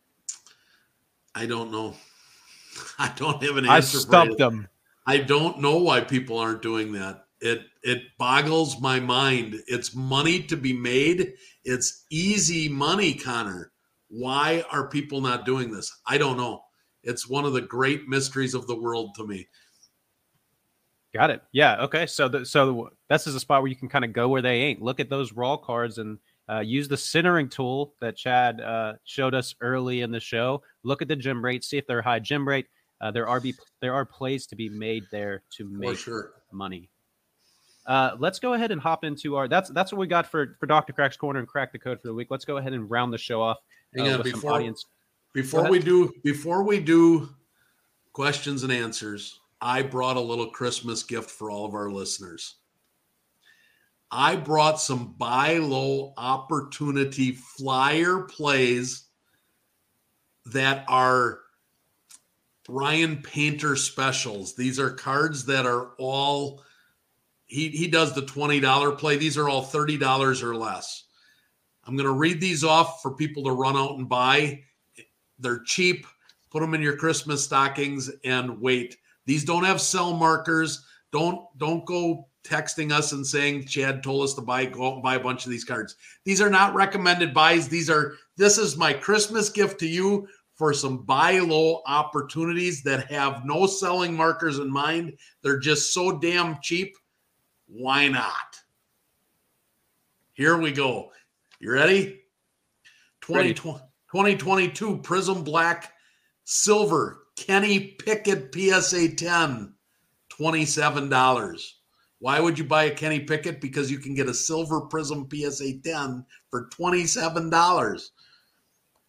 I don't know. I don't have an answer. I stumped them. I don't know why people aren't doing that. It it boggles my mind. It's money to be made. It's easy money, Connor. Why are people not doing this? I don't know. It's one of the great mysteries of the world to me. Got it. Yeah. Okay. So the, so this is a spot where you can kind of go where they ain't. Look at those raw cards and uh, use the centering tool that Chad uh, showed us early in the show. Look at the gem rate. See if they're high gem rate. Uh, there are be there are plays to be made there to make sure. money. Uh, let's go ahead and hop into our. That's that's what we got for for Doctor Crack's Corner and Crack the Code for the week. Let's go ahead and round the show off. Uh, Hang on, with some before audience. before we do before we do questions and answers, I brought a little Christmas gift for all of our listeners. I brought some buy low opportunity flyer plays that are Brian Painter specials. These are cards that are all. He he does the twenty dollars play. These are all thirty dollars or less. I'm going to read these off for people to run out and buy. They're cheap. Put them in your Christmas stockings and wait. These don't have sell markers. Don't don't go texting us and saying Chad told us to buy go out and buy a bunch of these cards. These are not recommended buys. These are this is my Christmas gift to you for some buy low opportunities that have no selling markers in mind. They're just so damn cheap. Why not? Here we go. You ready? twenty, twenty twenty-two Prism Black Silver Kenny Pickett P S A ten, twenty-seven dollars. Why would you buy a Kenny Pickett? Because you can get a Silver Prism P S A ten for twenty-seven dollars.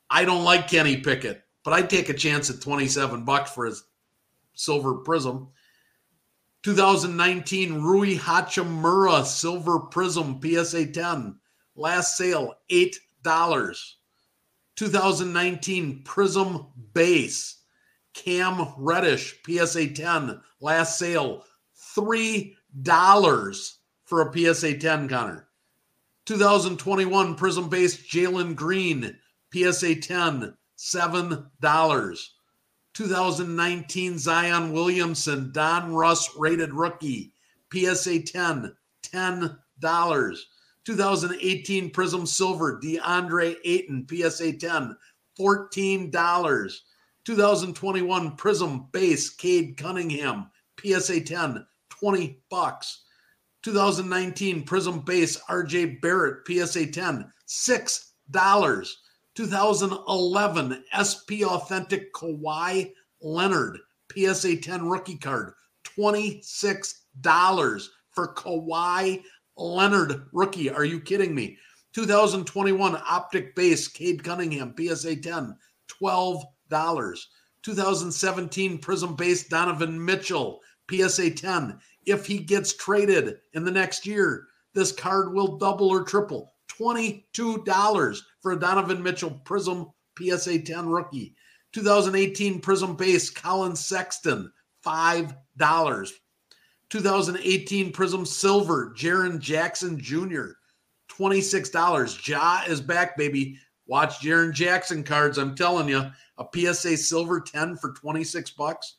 I don't like Kenny Pickett, but I'd take a chance at twenty-seven bucks for his silver prism. two thousand nineteen Rui Hachimura silver prism P S A ten. Last sale, eight dollars. two thousand nineteen Prism base Cam Reddish P S A ten. Last sale, three dollars for a P S A ten, Connor. two thousand twenty-one Prism base Jalen Green P S A ten, seven dollars. two thousand nineteen Zion Williamson Don Russ rated rookie P S A ten, ten dollars. two thousand eighteen Prism Silver DeAndre Ayton P S A ten, fourteen dollars. two thousand twenty-one Prism Base Cade Cunningham P S A ten, twenty bucks. two thousand nineteen Prism Base R J Barrett P S A ten, six dollars. two thousand eleven S P Authentic Kawhi Leonard P S A ten rookie card, twenty-six dollars for Kawhi Leonard rookie. Are you kidding me? two thousand twenty-one Optic Base Cade Cunningham P S A ten, twelve dollars. two thousand seventeen Prism Base Donovan Mitchell P S A ten. If he gets traded in the next year, this card will double or triple. twenty-two dollars for a Donovan Mitchell Prism P S A ten rookie. two thousand eighteen Prism Base Colin Sexton, five dollars. two thousand eighteen Prism Silver Jaren Jackson Junior, twenty-six dollars. Ja is back, baby. Watch Jaren Jackson cards. I'm telling you, a P S A Silver ten for twenty-six bucks.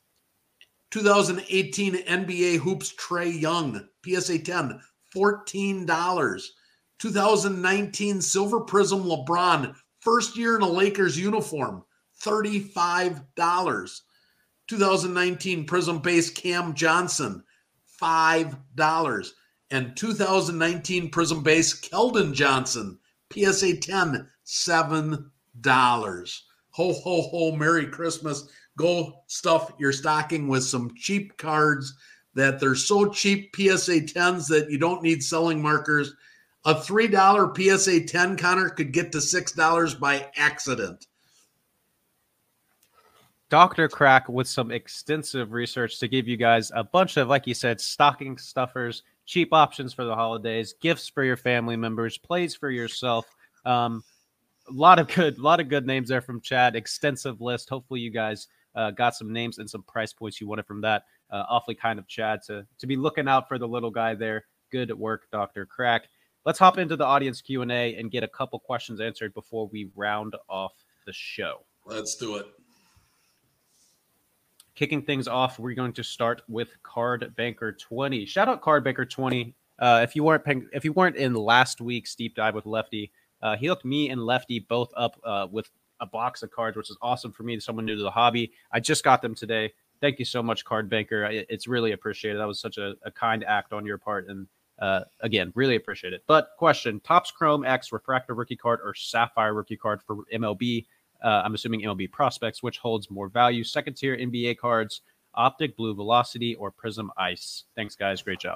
two thousand eighteen N B A Hoops Trae Young P S A ten, fourteen dollars. two thousand nineteen Silver Prism LeBron, first year in a Lakers uniform, thirty-five dollars. two thousand nineteen Prism Base Cam Johnson, five dollars. And two thousand nineteen Prism Base Keldon Johnson, P S A ten, seven dollars. Ho, ho, ho, Merry Christmas. Go stuff your stocking with some cheap cards that they're so cheap, P S A tens, that you don't need selling markers. A three dollar P S A ten, Connor, could get to six dollars by accident. Doctor Crack with some extensive research to give you guys a bunch of, like you said, stocking stuffers, cheap options for the holidays, gifts for your family members, plays for yourself. Um, a lot of good, a lot of good names there from Chad. Extensive list. Hopefully, you guys uh, got some names and some price points you wanted from that. Uh, awfully kind of Chad to to be looking out for the little guy there. Good work, Doctor Crack. Let's hop into the audience Q and A and get a couple questions answered before we round off the show. Let's do it. Kicking things off, we're going to start with Card Banker twenty. Shout out Card Banker twenty. Uh, if you weren't paying, if you weren't in last week's deep dive with Lefty, uh, he hooked me and Lefty both up uh, with a box of cards, which is awesome for me, someone new to the hobby. I just got them today. Thank you so much, Card Banker. It's really appreciated. That was such a, a kind act on your part, and uh, again, really appreciate it. But question: Topps Chrome X Refractor rookie card or Sapphire rookie card for M L B? Uh, I'm assuming M L B Prospects, which holds more value? Second tier N B A cards, Optic Blue Velocity, or Prism Ice? Thanks, guys. Great job.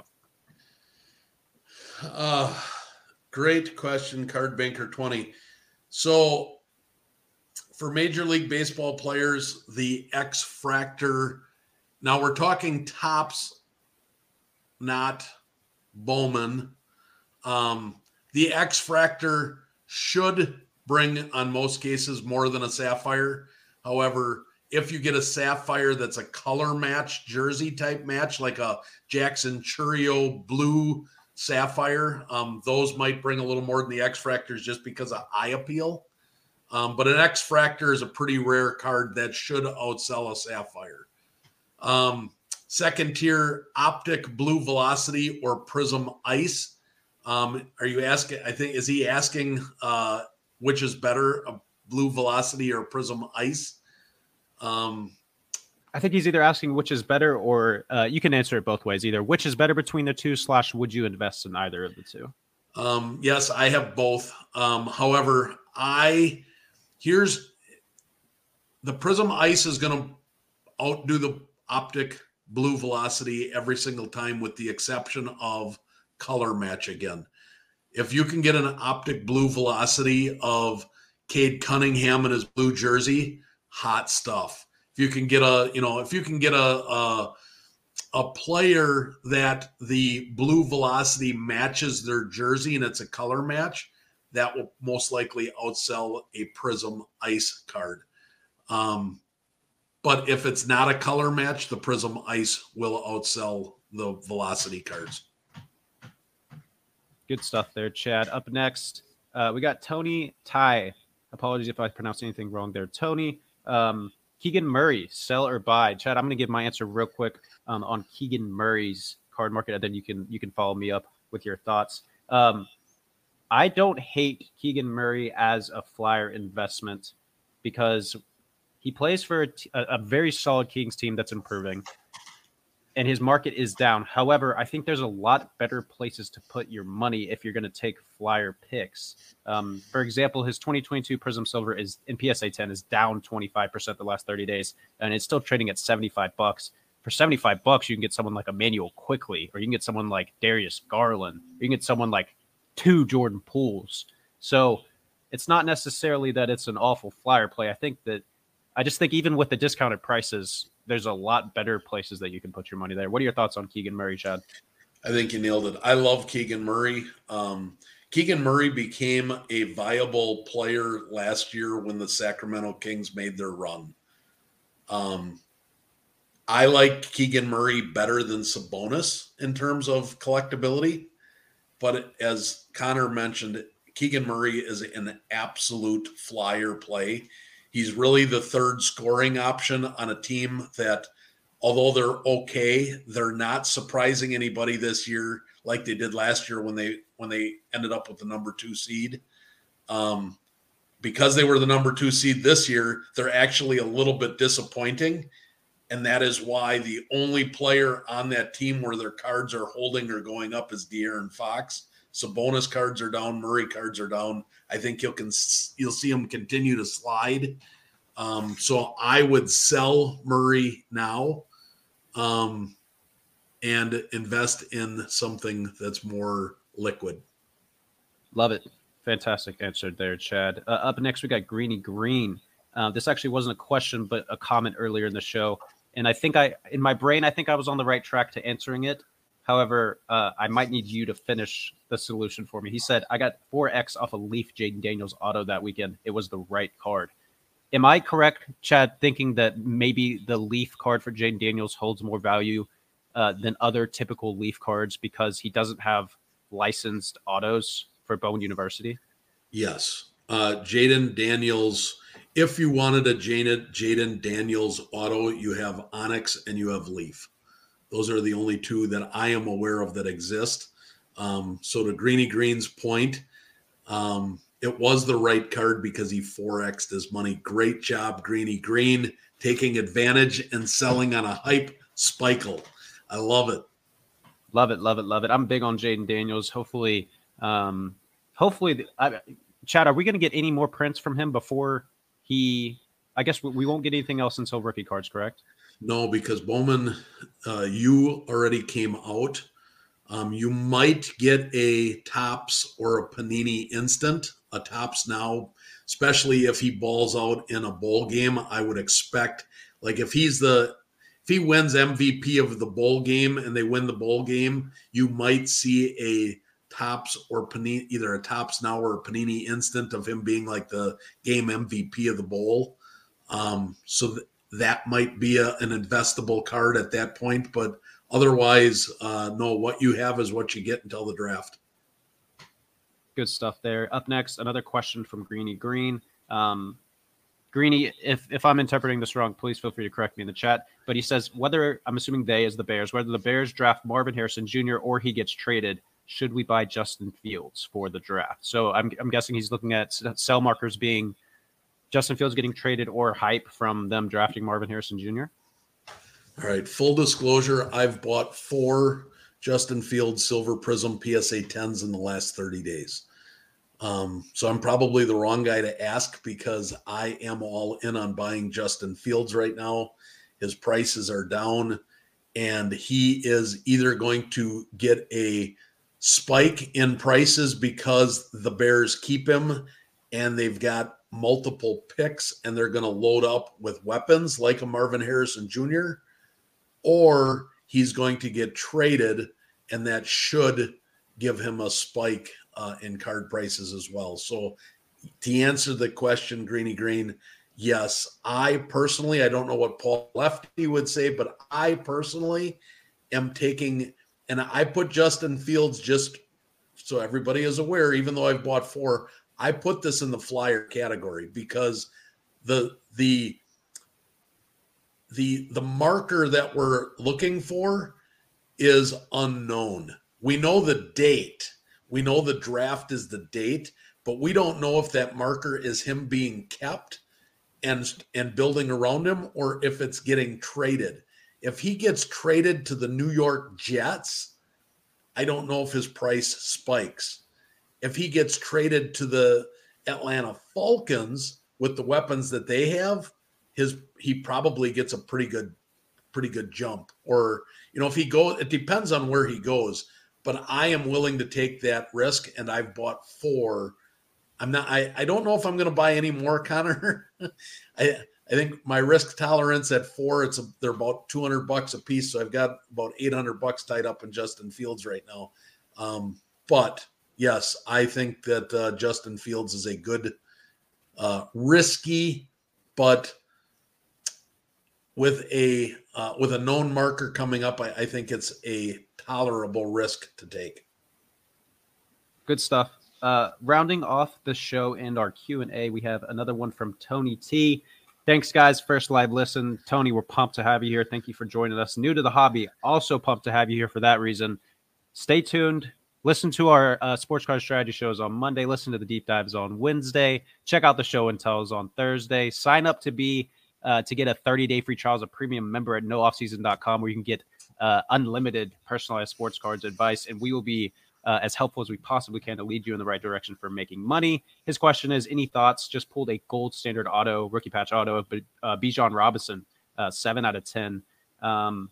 Uh, great question, Card Banker twenty. So for Major League Baseball players, the X-Fractor, now we're talking Topps, not Bowman. Um, the X-Fractor should bring, on most cases, more than a Sapphire. However, if you get a Sapphire that's a color match, jersey type match, like a Jackson Churio blue Sapphire, um, those might bring a little more than the X-Fractors just because of eye appeal. Um, but an X-Fractor is a pretty rare card that should outsell a Sapphire. Um, second tier, Optic Blue Velocity or Prism Ice. Um, are you asking, I think, is he asking uh, which is better, a Blue Velocity or Prism Ice? Um, I think he's either asking which is better, or uh, you can answer it both ways. Either which is better between the two, slash would you invest in either of the two? Um, yes, I have both. Um, however, I here's the Prism Ice is going to outdo the Optic Blue Velocity every single time, with the exception of color match again. If you can get an Optic Blue Velocity of Cade Cunningham in his blue jersey, hot stuff. If you can get a, you know, if you can get a, a, a player that the blue velocity matches their jersey and it's a color match, that will most likely outsell a Prism Ice card. Um, but if it's not a color match, the Prism Ice will outsell the velocity cards. Good stuff there, Chad. Up next, uh, we got Tony Ty. Apologies if I pronounced anything wrong there. Tony, um, Keegan Murray, sell or buy? Chad, I'm going to give my answer real quick um, on Keegan Murray's card market, and then you can you can follow me up with your thoughts. Um, I don't hate Keegan Murray as a flyer investment because he plays for a, t- a very solid Kings team that's improving, and his market is down. However, I think there's a lot better places to put your money if you're going to take flyer picks. Um, for example, his twenty twenty-two Prism Silver is in P S A ten is down twenty-five percent the last thirty days, and it's still trading at seventy-five bucks. For seventy-five bucks, you can get someone like Emmanuel Quickly, or you can get someone like Darius Garland, or you can get someone like two Jordan Pooles. So it's not necessarily that it's an awful flyer play. I think that I just think even with the discounted prices, there's a lot better places that you can put your money there. What are your thoughts on Keegan Murray, Chad? I think you nailed it. I love Keegan Murray. Um, Keegan Murray became a viable player last year when the Sacramento Kings made their run. Um, I like Keegan Murray better than Sabonis in terms of collectability. But as Connor mentioned, Keegan Murray is an absolute flyer play. He's really the third scoring option on a team that, although they're okay, they're not surprising anybody this year like they did last year when they when they ended up with the number two seed. Um, because they were the number two seed this year, they're actually a little bit disappointing. And that is why the only player on that team where their cards are holding or going up is De'Aaron Fox. Sabonis cards are down. Murray cards are down. I think you'll can you'll see him continue to slide. Um, so I would sell Murray now um, and invest in something that's more liquid. Love it. Fantastic answer there, Chad. Uh, up next, we got Greeny Green. Uh, this actually wasn't a question, but a comment earlier in the show. And I think I, in my brain, I think I was on the right track to answering it. However, uh, I might need you to finish the solution for me. He said, I got four X off a Leaf Jaden Daniels auto that weekend. It was the right card. Am I correct, Chad, thinking that maybe the Leaf card for Jaden Daniels holds more value uh, than other typical Leaf cards because he doesn't have licensed autos for Bowman University? Yes. Uh, Jaden Daniels, if you wanted a Jaden, Jaden Daniels auto, you have Onyx and you have Leaf. Those are the only two that I am aware of that exist. Um, so to Greeny Green's point, um, it was the right card because he four X'd his money. Great job, Greeny Green, taking advantage and selling on a hype spikle. I love it. Love it, love it, love it. I'm big on Jaden Daniels. Hopefully, um, hopefully, the, I, Chad, are we going to get any more prints from him before he? I guess we, we won't get anything else until rookie cards, correct? No, because Bowman, uh, you already came out. Um, you might get a Topps or a Panini Instant, a Topps now, especially if he balls out in a bowl game. I would expect, like if he's the, if he wins M V P of the bowl game and they win the bowl game, you might see a Topps or Panini, either a Topps now or a Panini Instant of him being like the game M V P of the bowl. Um, so th- that might be a, an investable card at that point, but otherwise, uh, no, what you have is what you get until the draft. Good stuff there. Up next, another question from Greeny Green. Um, Greeny, if, if I'm interpreting this wrong, please feel free to correct me in the chat. But he says, whether, I'm assuming they as the Bears, whether the Bears draft Marvin Harrison Junior or he gets traded, should we buy Justin Fields for the draft? So I'm, I'm guessing he's looking at sell markers being Justin Fields getting traded or hype from them drafting Marvin Harrison Junior All right. Full disclosure, I've bought four Justin Fields Silver Prism P S A tens in the last thirty days. Um, so I'm probably the wrong guy to ask because I am all in on buying Justin Fields right now. His prices are down and he is either going to get a spike in prices because the Bears keep him and they've got multiple picks and they're going to load up with weapons like a Marvin Harrison Junior, or he's going to get traded, and that should give him a spike uh, in card prices as well. So to answer the question, Greeny Green, yes, I personally, I don't know what Paul Lefty would say, but I personally am taking, and I put Justin Fields, just so everybody is aware, even though I've bought four, I put this in the flyer category because the the the the marker that we're looking for is unknown. We know the date. We know the draft is the date, but we don't know if that marker is him being kept and and building around him, or if it's getting traded. If he gets traded to the New York Jets, I don't know if his price spikes. If he gets traded to the Atlanta Falcons with the weapons that they have, his he probably gets a pretty good pretty good jump. Or, you know, if he goes, it depends on where he goes, but I am willing to take that risk, and I've bought four. I'm not I, I don't know if I'm going to buy any more, Connor. I I think my risk tolerance at four, it's a, they're about two hundred bucks a piece, so I've got about eight hundred bucks tied up in Justin Fields right now. Um, but yes, I think that uh, Justin Fields is a good, uh, risky, but with a uh, with a known marker coming up, I, I think it's a tolerable risk to take. Good stuff. Uh, rounding off the show and our Q and A, we have another one from Tony T. Thanks, guys. First live listen. Tony, we're pumped to have you here. Thank you for joining us. New to the hobby, also pumped to have you here for that reason. Stay tuned. Listen to our uh, Sports Card Strategy shows on Monday. Listen to the deep dives on Wednesday. Check out the show and tells on Thursday. Sign up to be uh, to get a thirty-day free trial as a premium member at no off season dot com, where you can get uh, unlimited personalized sports cards advice, and we will be uh, as helpful as we possibly can to lead you in the right direction for making money. His question is, any thoughts? Just pulled a gold standard auto, rookie patch auto of uh, Bijan Robinson, uh, seven out of ten. Um,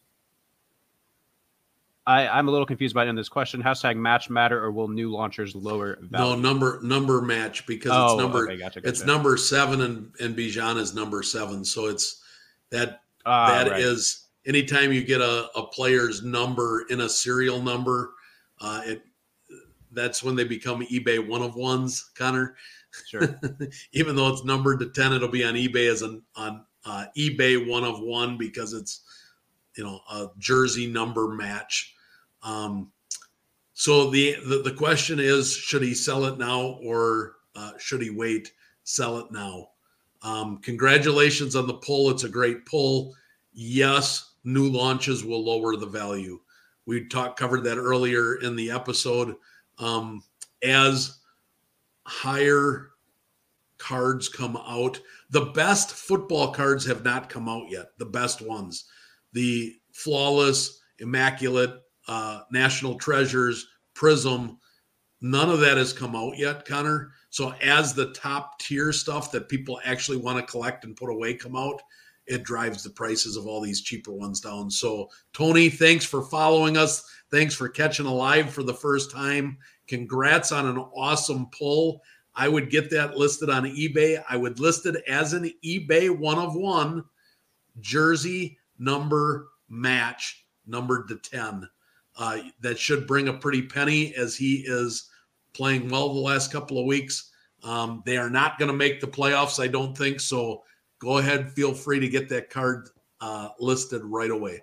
I, I'm a little confused about in this question. Hashtag match matter, or will new launchers lower value? No, number number match, because oh, it's number okay, gotcha, gotcha. it's number seven, and and Bijan is number seven. So it's that ah, that right. is anytime you get a, a player's number in a serial number, uh, it that's when they become eBay one of ones, Connor. Sure. Even though it's numbered to ten, it'll be on eBay as an on uh, eBay one of one, because it's, you know, a jersey number match. Um, so the, the, the question is, should he sell it now, or uh, should he wait, sell it now? Um, congratulations on the pull. It's a great pull. Yes, new launches will lower the value. We talked, covered that earlier in the episode. Um, as higher cards come out, the best football cards have not come out yet. The best ones, the flawless, immaculate, uh, national treasures, Prism, none of that has come out yet, Connor. So as the top tier stuff that people actually want to collect and put away come out, it drives the prices of all these cheaper ones down. So Tony, thanks for following us. Thanks for catching a live for the first time. Congrats on an awesome pull. I would get that listed on eBay. I would list it as an eBay one of one jersey number match, numbered to ten. Uh, that should bring a pretty penny, as he is playing well the last couple of weeks. Um, they are not going to make the playoffs, I don't think. So go ahead, feel free to get that card uh, listed right away.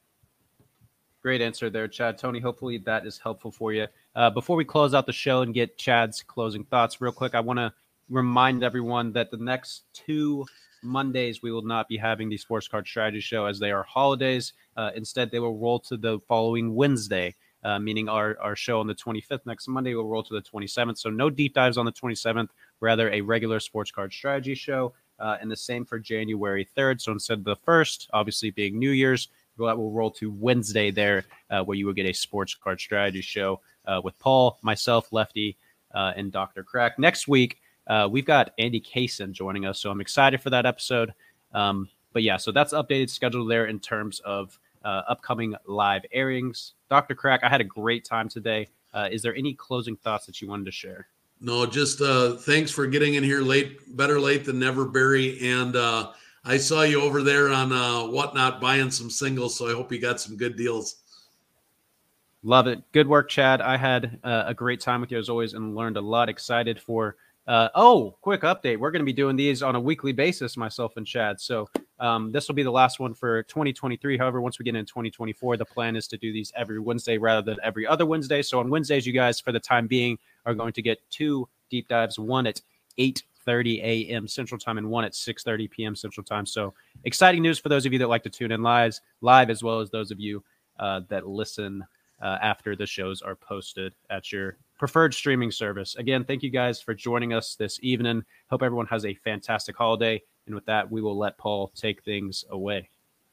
Great answer there, Chad. Tony, hopefully that is helpful for you. Uh, before we close out the show and get Chad's closing thoughts real quick, I want to remind everyone that the next two Mondays we will not be having the Sports Card Strategy Show, as they are holidays. Uh, instead, they will roll to the following Wednesday, uh, meaning our, our show on the twenty-fifth next Monday will roll to the twenty-seventh. So no deep dives on the twenty-seventh, rather a regular Sports Card Strategy Show. Uh, and the same for January third. So instead of the first, obviously being New Year's, that will roll to Wednesday there, uh, where you will get a Sports Card Strategy Show uh, with Paul, myself, Lefty, uh, and Doctor Crack. Next week, uh, we've got Andy Kaysen joining us, so I'm excited for that episode. Um, but yeah, so that's updated schedule there in terms of uh, upcoming live airings. Doctor Crack, I had a great time today. Uh, is there any closing thoughts that you wanted to share? No, just uh, thanks for getting in here late. Better late than never, Barry. And uh, I saw you over there on uh, Whatnot buying some singles, so I hope you got some good deals. Love it. Good work, Chad. I had uh, a great time with you as always and learned a lot. Excited for uh, oh, quick update. We're going to be doing these on a weekly basis, myself and Chad. So um, this will be the last one for twenty twenty-three. However, once we get into twenty twenty-four, the plan is to do these every Wednesday rather than every other Wednesday. So on Wednesdays, you guys, for the time being, are going to get two deep dives, one at eight thirty a.m. Central Time and one at six thirty p.m. Central Time. So exciting news for those of you that like to tune in live, live as well as those of you uh, that listen Uh, after the shows are posted at your preferred streaming service. Again, thank you guys for joining us this evening. Hope everyone has a fantastic holiday. And with that, we will let Paul take things away.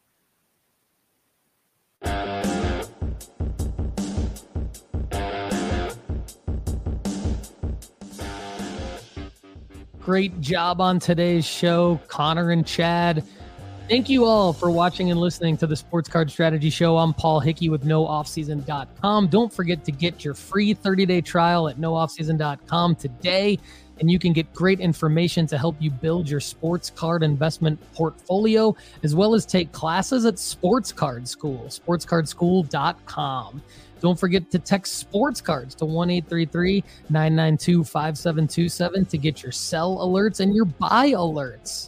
Great job on today's show, Connor and Chad. Thank you all for watching and listening to the Sports Card Strategy Show. I'm Paul Hickey with no off season dot com. Don't forget to get your free thirty-day trial at no off season dot com today, and you can get great information to help you build your sports card investment portfolio, as well as take classes at Sports Card School, sports card school dot com. Don't forget to text Sports Cards to one eight three three, nine nine two, five seven two seven to get your sell alerts and your buy alerts.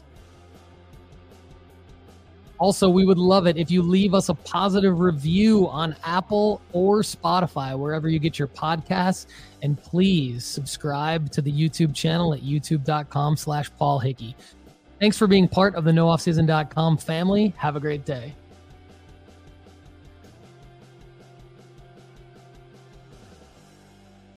Also, we would love it if you leave us a positive review on Apple or Spotify, wherever you get your podcasts. And please subscribe to the YouTube channel at youtube.com slash Paul Hickey. Thanks for being part of the no off season dot com family. Have a great day.